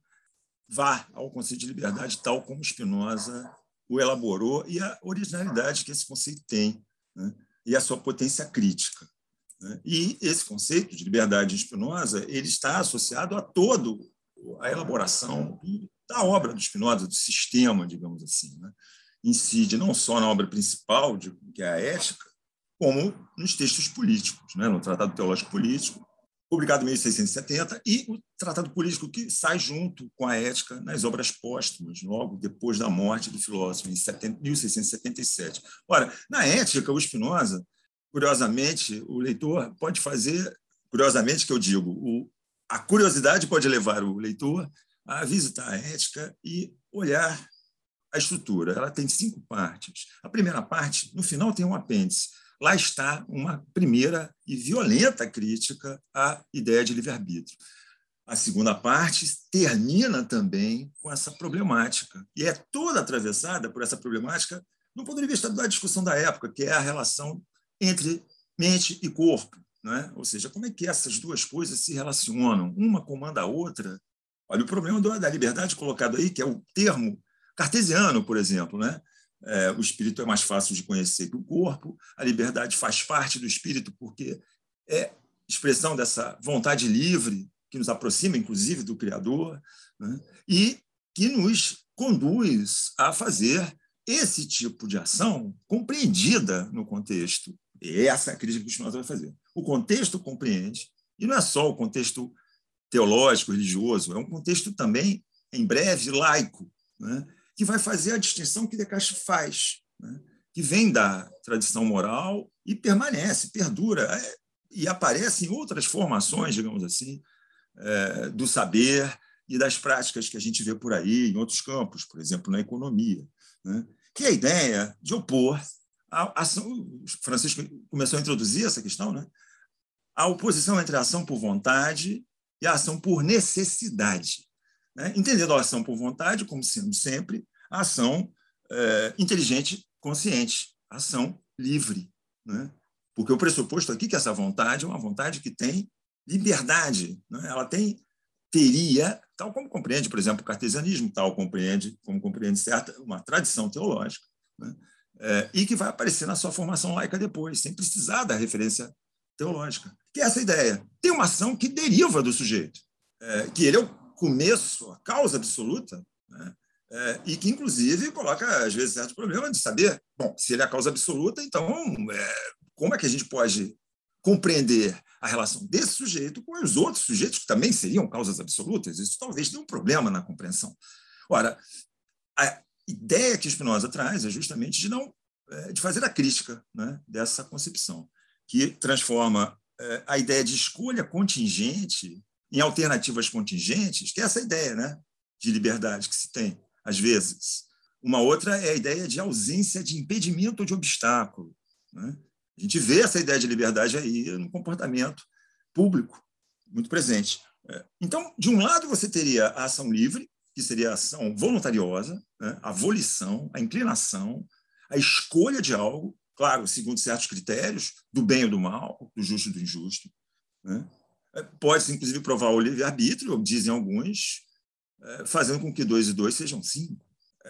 vá ao conceito de liberdade tal como Spinoza o elaborou e a originalidade que esse conceito tem, né? E a sua potência crítica, né? E esse conceito de liberdade em Spinoza ele está associado a todo a elaboração da obra do Spinoza, do sistema, digamos assim, né? Incide não só na obra principal, de, que é a Ética, como nos textos políticos, né? No Tratado Teológico Político, publicado em mil seiscentos e setenta, e o Tratado Político que sai junto com a Ética nas obras póstumas, logo depois da morte do filósofo, em mil seiscentos e setenta e sete. Ora, na Ética, o Spinoza, curiosamente, o leitor pode fazer, curiosamente que eu digo, o, a curiosidade pode levar o leitor a visitar a Ética e olhar a estrutura. Ela tem cinco partes. A primeira parte, no final, tem um apêndice. Lá está uma primeira e violenta crítica à ideia de livre-arbítrio. A segunda parte termina também com essa problemática, e é toda atravessada por essa problemática no ponto de vista da discussão da época, que é a relação entre mente e corpo, né? Ou seja, como é que essas duas coisas se relacionam? Uma comanda a outra. Olha, o problema da liberdade colocado aí, que é o termo cartesiano, por exemplo, né? É, o espírito é mais fácil de conhecer que o corpo, a liberdade faz parte do espírito porque é expressão dessa vontade livre que nos aproxima, inclusive, do Criador, né? E que nos conduz a fazer esse tipo de ação compreendida no contexto. E essa é a crítica que o Spinoza vai fazer. O contexto compreende, e não é só o contexto teológico, religioso, é um contexto também, em breve, laico, né? Que vai fazer a distinção que Descartes faz, né? Que vem da tradição moral e permanece, perdura, e aparece em outras formações, digamos assim, é, do saber e das práticas que a gente vê por aí, em outros campos, por exemplo, na economia, né? Que é a ideia de opor a ação. O Francisco começou a introduzir essa questão, né? A oposição entre a ação por vontade e a ação por necessidade. Né? Entendendo a ação por vontade como sendo sempre a ação é, inteligente, consciente, a ação livre. Né? Porque o pressuposto aqui é que essa vontade é uma vontade que tem liberdade. Né? Ela tem, teria, tal como compreende, por exemplo, o cartesianismo, tal compreende, como compreende certa, uma tradição teológica, né? É, e que vai aparecer na sua formação laica depois, sem precisar da referência teológica. Que é essa ideia. Tem uma ação que deriva do sujeito, é, que ele é o começo, a causa absoluta, né? É, e que, inclusive, coloca, às vezes, certo problema de saber, bom, se ele é a causa absoluta, então, é, como é que a gente pode compreender a relação desse sujeito com os outros sujeitos que também seriam causas absolutas? Isso talvez tenha um problema na compreensão. Ora, a ideia que Spinoza traz é justamente de, não, é, de fazer a crítica, né, dessa concepção, que transforma é, a ideia de escolha contingente em alternativas contingentes, que é essa ideia, né, de liberdade que se tem, às vezes. Uma outra é a ideia de ausência de impedimento ou de obstáculo, né? A gente vê essa ideia de liberdade aí no comportamento público, muito presente. Então, de um lado, você teria a ação livre, que seria a ação voluntariosa, né? A volição, a inclinação, a escolha de algo, claro, segundo certos critérios, do bem ou do mal, do justo e do injusto, né? Pode-se, inclusive, provar o livre-arbítrio, dizem alguns, fazendo com que dois e dois sejam cinco.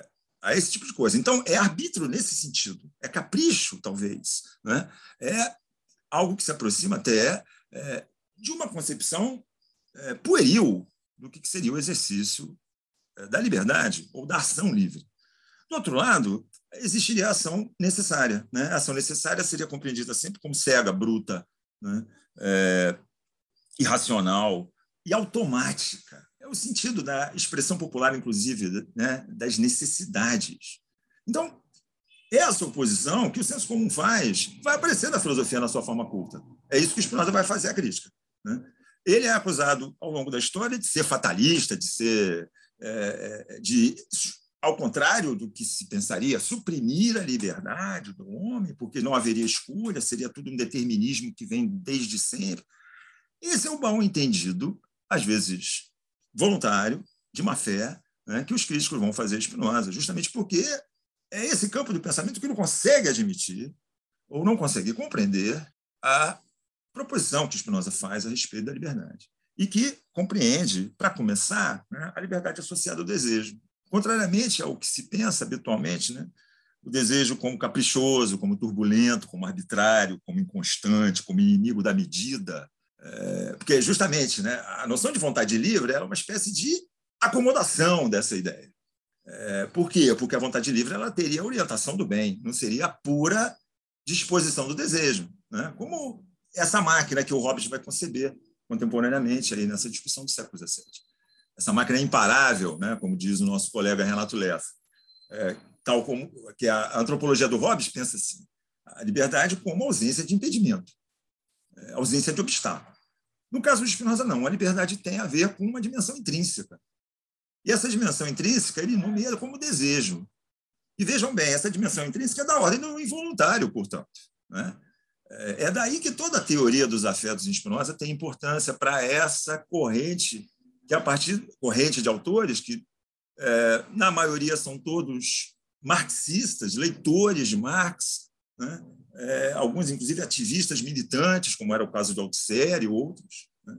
A esse tipo de coisa. Então, é arbítrio nesse sentido. É capricho, talvez, né? É algo que se aproxima até é, de uma concepção é, pueril do que seria o exercício é, da liberdade ou da ação livre. Do outro lado, existiria a ação necessária, né? A ação necessária seria compreendida sempre como cega, bruta, né? É, irracional e automática. É o sentido da expressão popular, inclusive, né, das necessidades. Então, essa oposição que o senso comum faz vai aparecer na filosofia na sua forma culta. É isso que Spinoza vai fazer a crítica, né? Ele é acusado, ao longo da história, de ser fatalista, de ser, é, de, ao contrário do que se pensaria, suprimir a liberdade do homem, porque não haveria escolha, seria tudo um determinismo que vem desde sempre. Esse é o mal entendido, às vezes voluntário, de má fé, né, que os críticos vão fazer a Spinoza, justamente porque é esse campo de pensamento que não consegue admitir ou não consegue compreender a proposição que Spinoza faz a respeito da liberdade. E que compreende, para começar, né, a liberdade associada ao desejo. Contrariamente ao que se pensa habitualmente, né, o desejo como caprichoso, como turbulento, como arbitrário, como inconstante, como inimigo da medida. É, porque, justamente, né, a noção de vontade livre era uma espécie de acomodação dessa ideia. É, por quê? Porque a vontade livre ela teria a orientação do bem, não seria a pura disposição do desejo, né? Como essa máquina que o Hobbes vai conceber contemporaneamente aí nessa discussão do século dezessete. Essa máquina é imparável, né, como diz o nosso colega Renato Leff, é, tal como que a antropologia do Hobbes pensa assim, a liberdade como ausência de impedimento, é, ausência de obstáculo. No caso de Spinoza, não. A liberdade tem a ver com uma dimensão intrínseca. E essa dimensão intrínseca ele nomeia como desejo. E vejam bem, essa dimensão intrínseca é da ordem do involuntário, portanto, né? É daí que toda a teoria dos afetos em Spinoza tem importância para essa corrente, que é a partir corrente de autores que, é, na maioria, são todos marxistas, leitores de Marx, né? É, alguns, inclusive, ativistas militantes, como era o caso de Althusser e outros, né?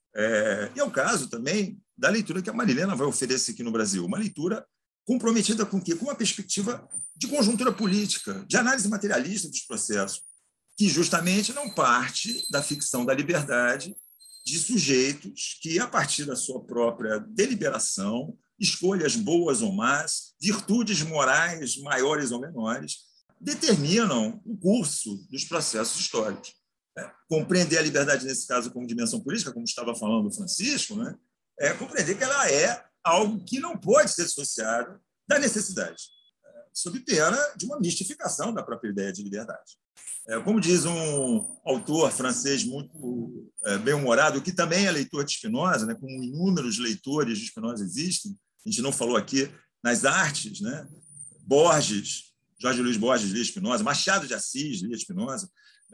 É, e é o caso também da leitura que a Marilena vai oferecer aqui no Brasil, uma leitura comprometida com o quê? Com uma perspectiva de conjuntura política, de análise materialista dos processos, que justamente não parte da ficção da liberdade de sujeitos que, a partir da sua própria deliberação, escolhas boas ou más, virtudes morais maiores ou menores, determinam o curso dos processos históricos. É, compreender a liberdade, nesse caso, como dimensão política, como estava falando o Francisco, né, é compreender que ela é algo que não pode ser associado da necessidade, é, sob pena de uma mistificação da própria ideia de liberdade. É, como diz um autor francês muito é, bem-humorado, que também é leitor de Spinoza, né, como inúmeros leitores de Spinoza existem, a gente não falou aqui nas artes, né, Borges, Jorge Luiz Borges lia Spinoza, Machado de Assis lia Spinoza,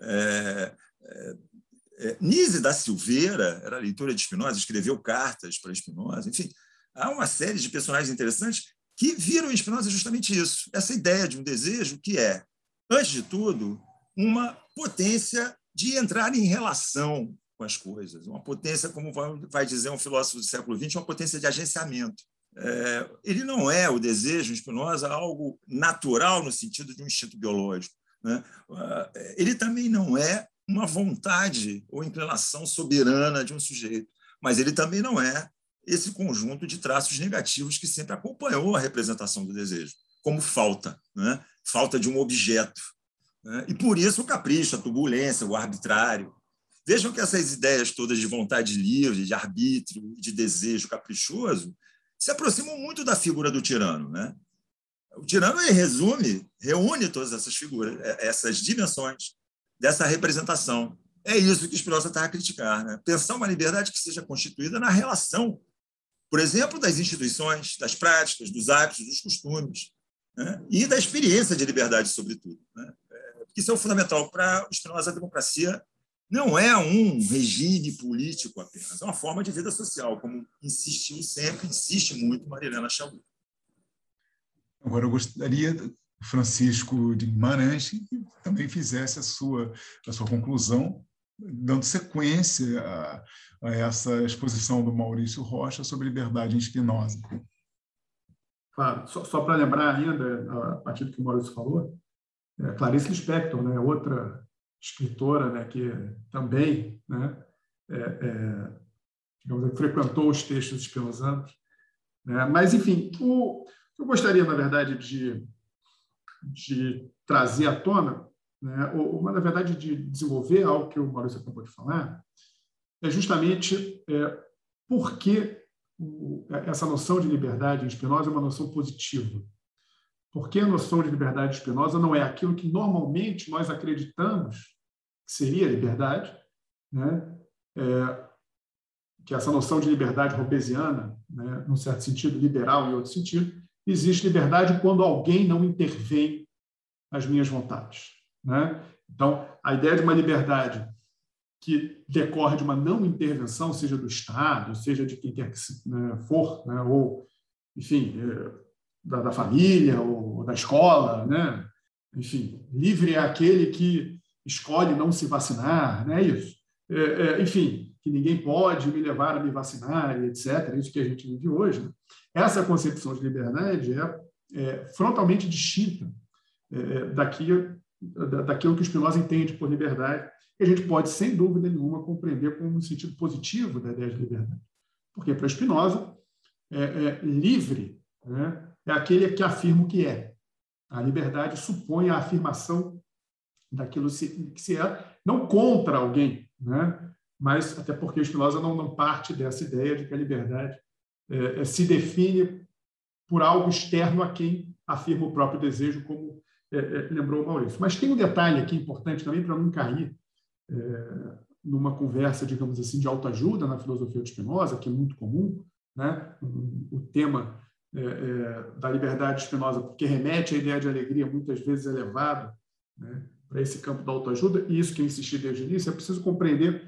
é, é, é, Nise da Silveira era leitora de Spinoza, escreveu cartas para Spinoza, enfim, há uma série de personagens interessantes que viram em Spinoza justamente isso, essa ideia de um desejo que é, antes de tudo, uma potência de entrar em relação com as coisas, uma potência, como vai dizer um filósofo do século vinte, uma potência de agenciamento. É, ele não é o desejo em Spinoza algo natural no sentido de um instinto biológico, né? Ele também não é uma vontade ou inclinação soberana de um sujeito, mas ele também não é esse conjunto de traços negativos que sempre acompanhou a representação do desejo, como falta, né? Falta de um objeto. Né? E, por isso, o capricho, a turbulência, o arbitrário. Vejam que essas ideias todas de vontade livre, de arbítrio, de desejo caprichoso, se aproximam muito da figura do tirano. Né? O tirano, em resume, reúne todas essas figuras, essas dimensões dessa representação. É isso que Spinoza está a criticar. Né? Pensar uma liberdade que seja constituída na relação, por exemplo, das instituições, das práticas, dos hábitos, dos costumes, né? E da experiência de liberdade, sobretudo. Né? Porque isso é o fundamental. Para o Spinoza, a democracia não é um regime político apenas, é uma forma de vida social, como insistiu sempre, insiste muito Marilena Chamorro. Agora, eu gostaria, Francisco de Guimarães, que também fizesse a sua, a sua conclusão, dando sequência a, a essa exposição do Maurício Rocha sobre liberdade em Spinoza. Claro, só, só para lembrar ainda, a partir do que o Maurício falou, é, Clarice Lispector, né, outra escritora, né, que também, né, é, é, digamos, frequentou os textos spinozanos. Né? Mas, enfim, o, eu gostaria, na verdade, de, de trazer à tona, né, ou, na verdade, de desenvolver algo que o Maurício acabou de falar, é justamente é, por que o, essa noção de liberdade em Spinoza é uma noção positiva. Porque a noção de liberdade em Spinoza não é aquilo que normalmente nós acreditamos que seria liberdade, né? É, que essa noção de liberdade hobbesiana, né, num certo sentido, liberal em outro sentido, existe liberdade quando alguém não intervém nas minhas vontades. Né? Então, a ideia de uma liberdade que decorre de uma não intervenção, seja do Estado, seja de quem quer que né, for, né, ou, enfim, da, da família, ou da escola, né? Enfim, livre é aquele que escolhe não se vacinar, não é isso? É, é, enfim, que ninguém pode me levar a me vacinar, etcétera. Isso que a gente vive hoje. Né? Essa concepção de liberdade é, é frontalmente distinta é, daqui, da, daquilo que o Spinoza entende por liberdade, que a gente pode, sem dúvida nenhuma, compreender como um sentido positivo da ideia de liberdade. Porque, para Spinoza, é, é, livre, né, é aquele que afirma o que é. A liberdade supõe a afirmação daquilo que se é, não contra alguém, né? Mas até porque Spinoza não, não parte dessa ideia de que a liberdade é, é, se define por algo externo a quem afirma o próprio desejo, como é, é, lembrou o Maurício. Mas tem um detalhe aqui importante também para não cair é, numa conversa, digamos assim, de autoajuda na filosofia de Spinoza, que é muito comum, né? O tema é, é, da liberdade de Spinoza, porque remete à ideia de alegria, muitas vezes elevado, né, para esse campo da autoajuda, e isso que eu insisti desde o início, é preciso compreender,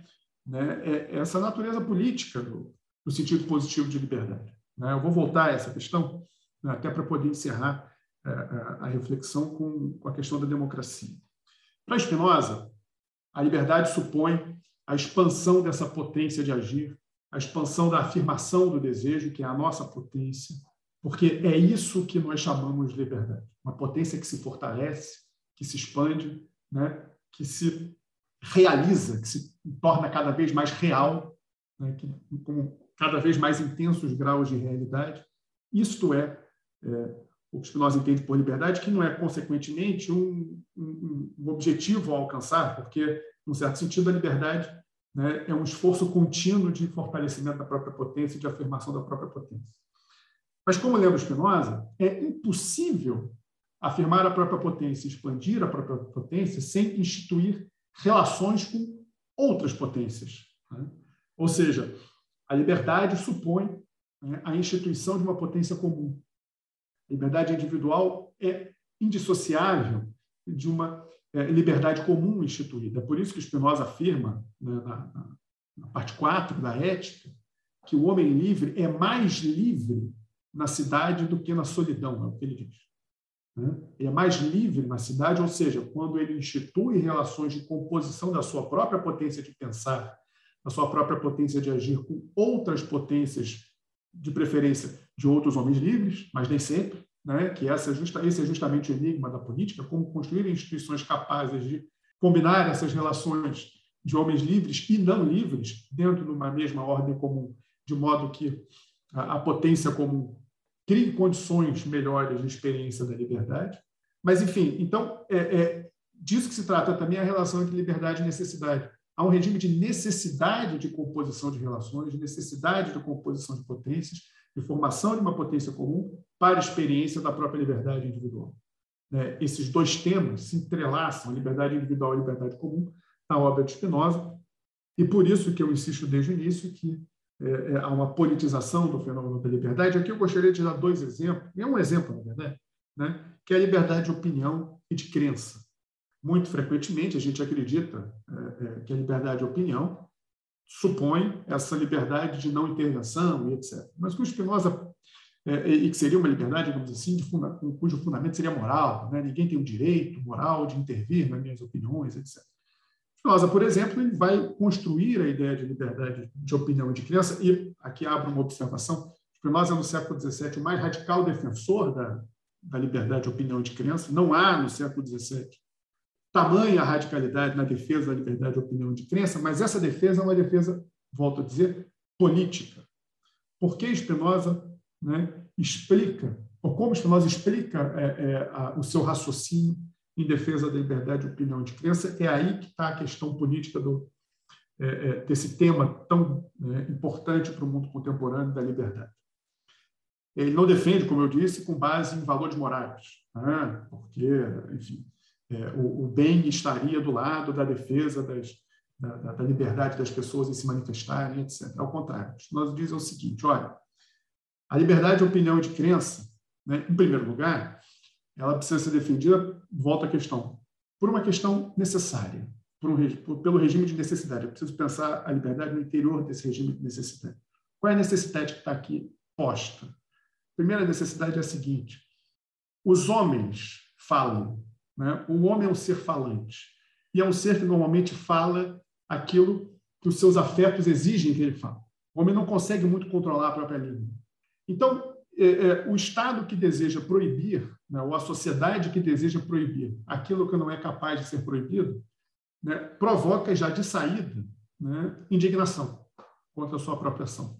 né, essa natureza política do, do sentido positivo de liberdade. Né? Eu vou voltar a essa questão, né, até para poder encerrar é, a reflexão com, com a questão da democracia. Para Spinoza, a liberdade supõe a expansão dessa potência de agir, a expansão da afirmação do desejo, que é a nossa potência, porque é isso que nós chamamos de liberdade. Uma potência que se fortalece, que se expande, né, que se realiza, que se torna cada vez mais real, né, que, com cada vez mais intensos graus de realidade. Isto é, é o que Spinoza entende por liberdade, que não é, consequentemente, um, um, um objetivo a alcançar, porque, num certo sentido, a liberdade, né, é um esforço contínuo de fortalecimento da própria potência e de afirmação da própria potência. Mas, como lembra Spinoza, é impossível afirmar a própria potência, expandir a própria potência, sem instituir relações com outras potências. Né? Ou seja, a liberdade supõe, né, a instituição de uma potência comum. A liberdade individual é indissociável de uma é, liberdade comum instituída. Por isso que Spinoza afirma, né, na, na, na parte quatro da Ética, que o homem livre é mais livre na cidade do que na solidão, é o que ele diz. Ele é mais livre na cidade, ou seja, quando ele institui relações de composição da sua própria potência de pensar, da sua própria potência de agir com outras potências, de preferência de outros homens livres, mas nem sempre, né? Que essa é justa, esse é justamente o enigma da política, como construir instituições capazes de combinar essas relações de homens livres e não livres dentro de uma mesma ordem comum de modo que a, a potência comum crie condições melhores de experiência da liberdade. Mas, enfim, então, é, é disso que se trata também a relação entre liberdade e necessidade. Há um regime de necessidade de composição de relações, de necessidade de composição de potências, de formação de uma potência comum para a experiência da própria liberdade individual. É, esses dois temas se entrelaçam, a liberdade individual e a liberdade comum, na obra de Spinoza, e por isso que eu insisto desde o início que é, é, há uma politização do fenômeno da liberdade. Aqui eu gostaria de dar dois exemplos, é um exemplo, na verdade, né, que é a liberdade de opinião e de crença. Muito frequentemente a gente acredita é, é, que a liberdade de opinião supõe essa liberdade de não intervenção e etcétera. Mas o que o Spinoza, é, e que seria uma liberdade, digamos assim, de funda, cujo fundamento seria moral, né? Ninguém tem o direito moral de intervir nas minhas opiniões, etcétera. Spinoza, por exemplo, ele vai construir a ideia de liberdade de opinião e de crença, e aqui abro uma observação, Spinoza é no século dezessete o mais radical defensor da, da liberdade de opinião e de crença. Não há no século dezessete tamanha radicalidade na defesa da liberdade de opinião e de crença, mas essa defesa é uma defesa, volto a dizer, política. Por que Spinoza, né, explica, ou como Spinoza explica é, é, a, o seu raciocínio em defesa da liberdade de opinião e de crença? É aí que está a questão política do, é, é, desse tema tão é, importante para o mundo contemporâneo da liberdade. Ele não defende, como eu disse, com base em valores morais, né, porque, enfim, É, o, o bem estaria do lado da defesa das, da, da liberdade das pessoas em se manifestarem, etcétera. Ao contrário, nós diz o seguinte, olha, a liberdade de opinião e de crença, né, em primeiro lugar, ela precisa ser defendida, volta à questão, por uma questão necessária, por um, por, pelo regime de necessidade. Eu preciso pensar a liberdade no interior desse regime de necessidade. Qual é a necessidade que está aqui posta? A primeira necessidade é a seguinte, os homens falam. O homem é um ser falante, e é um ser que normalmente fala aquilo que os seus afetos exigem que ele fale. O homem não consegue muito controlar a própria língua. Então, é, é, o Estado que deseja proibir, né, ou a sociedade que deseja proibir aquilo que não é capaz de ser proibido, né, provoca já de saída, né, indignação contra a sua própria ação,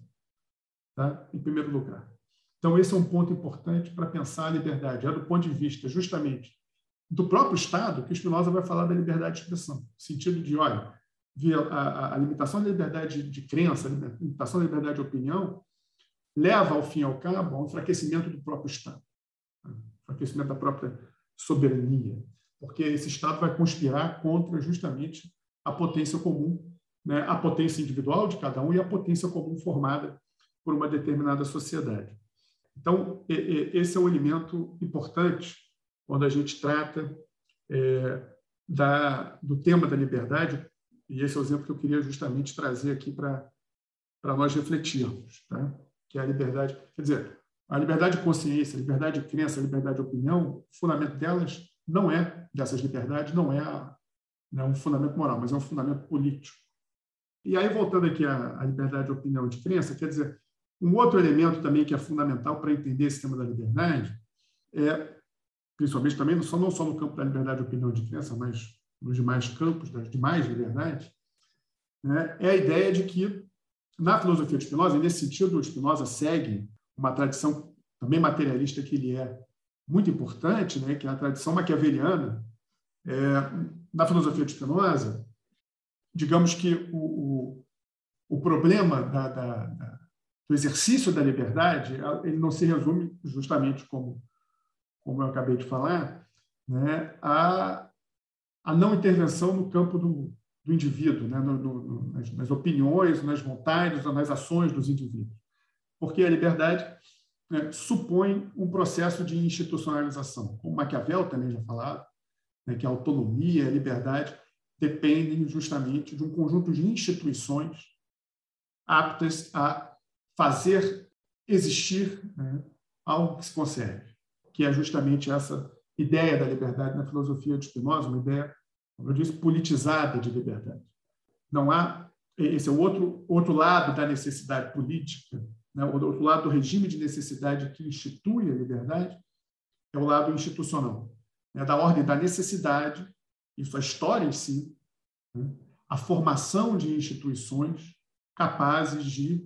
tá? Em primeiro lugar. Então, esse é um ponto importante para pensar a liberdade, é do ponto de vista, justamente, do próprio Estado, que Spinoza vai falar da liberdade de expressão, no sentido de, olha, a, a, a limitação da liberdade de, de crença, a limitação da liberdade de opinião, leva, ao fim e ao cabo, ao enfraquecimento do próprio Estado, né? Enfraquecimento da própria soberania, porque esse Estado vai conspirar contra, justamente, a potência comum, né? A potência individual de cada um e a potência comum formada por uma determinada sociedade. Então, esse é um elemento importante quando a gente trata é, da, do tema da liberdade, e esse é o exemplo que eu queria justamente trazer aqui para nós refletirmos, tá? Que é a liberdade, quer dizer, a liberdade de consciência, a liberdade de crença, a liberdade de opinião, o fundamento delas não é, dessas liberdades, não é, a, não é um fundamento moral, mas é um fundamento político. E aí, voltando aqui à, à liberdade de opinião e de crença, quer dizer, um outro elemento também que é fundamental para entender esse tema da liberdade é, principalmente também, não só, não só no campo da liberdade de opinião e de crença, mas nos demais campos, das demais liberdades, né, é a ideia de que, na filosofia de Spinoza, e nesse sentido, Spinoza segue uma tradição também materialista que ele é muito importante, né, que é a tradição maquiaveliana. É, na filosofia de Spinoza, digamos que o, o, o problema da, da, da, do exercício da liberdade, ele não se resume justamente como como eu acabei de falar, né, a, a não intervenção no campo do, do indivíduo, né, no, no, nas, nas opiniões, nas vontades, nas ações dos indivíduos. Porque a liberdade, né, supõe um processo de institucionalização. Como Maquiavel também já falava, né, que a autonomia e a liberdade dependem justamente de um conjunto de instituições aptas a fazer existir, né, algo que se consegue, que é justamente essa ideia da liberdade na filosofia de Spinoza, uma ideia, como eu disse, politizada de liberdade. Não há, esse é o outro, outro lado da necessidade política, né? O outro lado do regime de necessidade que institui a liberdade é o lado institucional, né? Da ordem da necessidade, isso é a história em si, né? A formação de instituições capazes de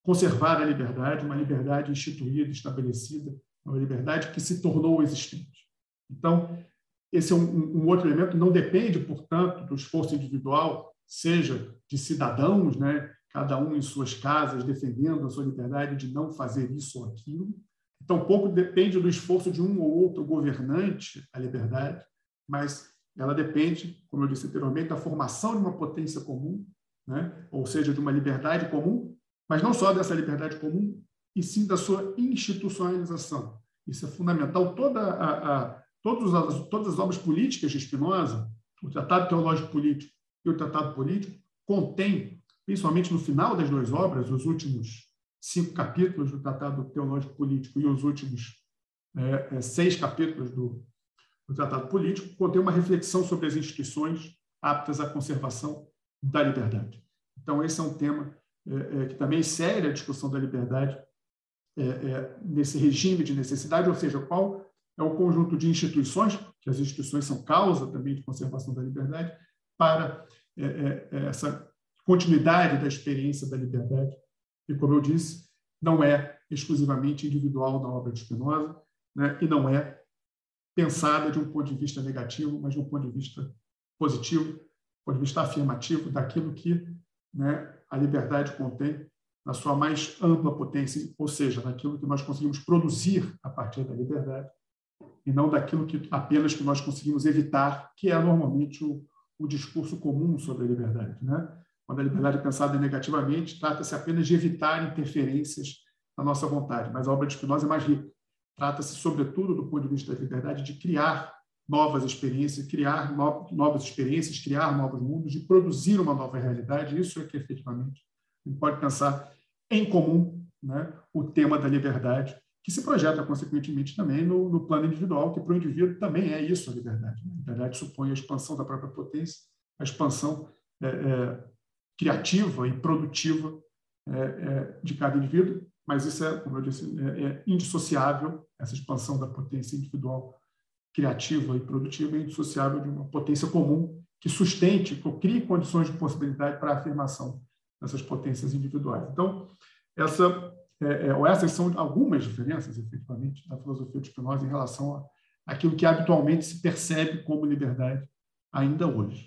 conservar a liberdade, uma liberdade instituída, estabelecida, uma liberdade que se tornou existente. Então, esse é um, um outro elemento, não depende, portanto, do esforço individual, seja de cidadãos, né, cada um em suas casas, defendendo a sua liberdade de não fazer isso ou aquilo. Tampouco depende do esforço de um ou outro governante, a liberdade, mas ela depende, como eu disse anteriormente, da formação de uma potência comum, né, ou seja, de uma liberdade comum, mas não só dessa liberdade comum, e sim da sua institucionalização. Isso é fundamental. Toda a, a, todas, as, todas as obras políticas de Spinoza, o Tratado Teológico Político e o Tratado Político, contém, principalmente no final das duas obras, os últimos cinco capítulos do Tratado Teológico Político e os últimos é, é, seis capítulos do, do Tratado Político, contém uma reflexão sobre as instituições aptas à conservação da liberdade. Então, esse é um tema é, é, que também insere a discussão da liberdade é, é, nesse regime de necessidade, ou seja, qual é o conjunto de instituições, que as instituições são causa também de conservação da liberdade, para é, é, essa continuidade da experiência da liberdade. E, como eu disse, não é exclusivamente individual na obra de Spinoza, né, e não é pensada de um ponto de vista negativo, mas de um ponto de vista positivo, do ponto de vista afirmativo daquilo que, né, a liberdade contém na sua mais ampla potência, ou seja, daquilo que nós conseguimos produzir a partir da liberdade, e não daquilo que apenas que nós conseguimos evitar, que é normalmente o, o discurso comum sobre a liberdade, né? Quando a liberdade é pensada negativamente, trata-se apenas de evitar interferências na nossa vontade, mas a obra de Spinoza é mais rica. Trata-se, sobretudo, do ponto de vista da liberdade, de criar novas experiências, criar no, novas experiências, criar novos mundos, de produzir uma nova realidade. Isso é que, efetivamente, a gente pode pensar em comum, né, o tema da liberdade, que se projeta, consequentemente, também no, no plano individual, que para o indivíduo também é isso a liberdade. A liberdade supõe a expansão da própria potência, a expansão é, é, criativa e produtiva é, é, de cada indivíduo, mas isso é, como eu disse, é, é indissociável, essa expansão da potência individual criativa e produtiva é indissociável de uma potência comum que sustente, que crie condições de possibilidade para a afirmação dessas potências individuais. Então, essa, é, é, ou essas são algumas diferenças, efetivamente, da filosofia de Spinoza em relação àquilo que habitualmente se percebe como liberdade ainda hoje.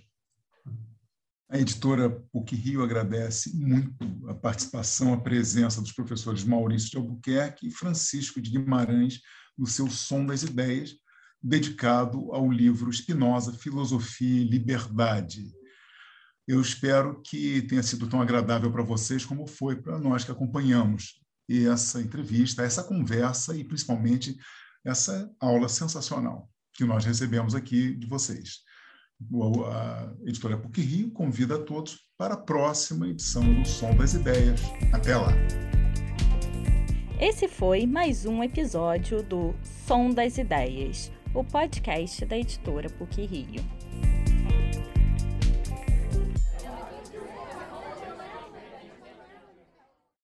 A editora PUC-Rio agradece muito a participação, a presença dos professores Maurício de Albuquerque e Francisco de Guimarães no seu Som das Ideias, dedicado ao livro Spinoza, Filosofia e Liberdade. Eu espero que tenha sido tão agradável para vocês como foi para nós que acompanhamos essa entrevista, essa conversa e, principalmente, essa aula sensacional que nós recebemos aqui de vocês. A editora PUC-Rio convida a todos para a próxima edição do Som das Ideias. Até lá! Esse foi mais um episódio do Som das Ideias, o podcast da editora PUC-Rio.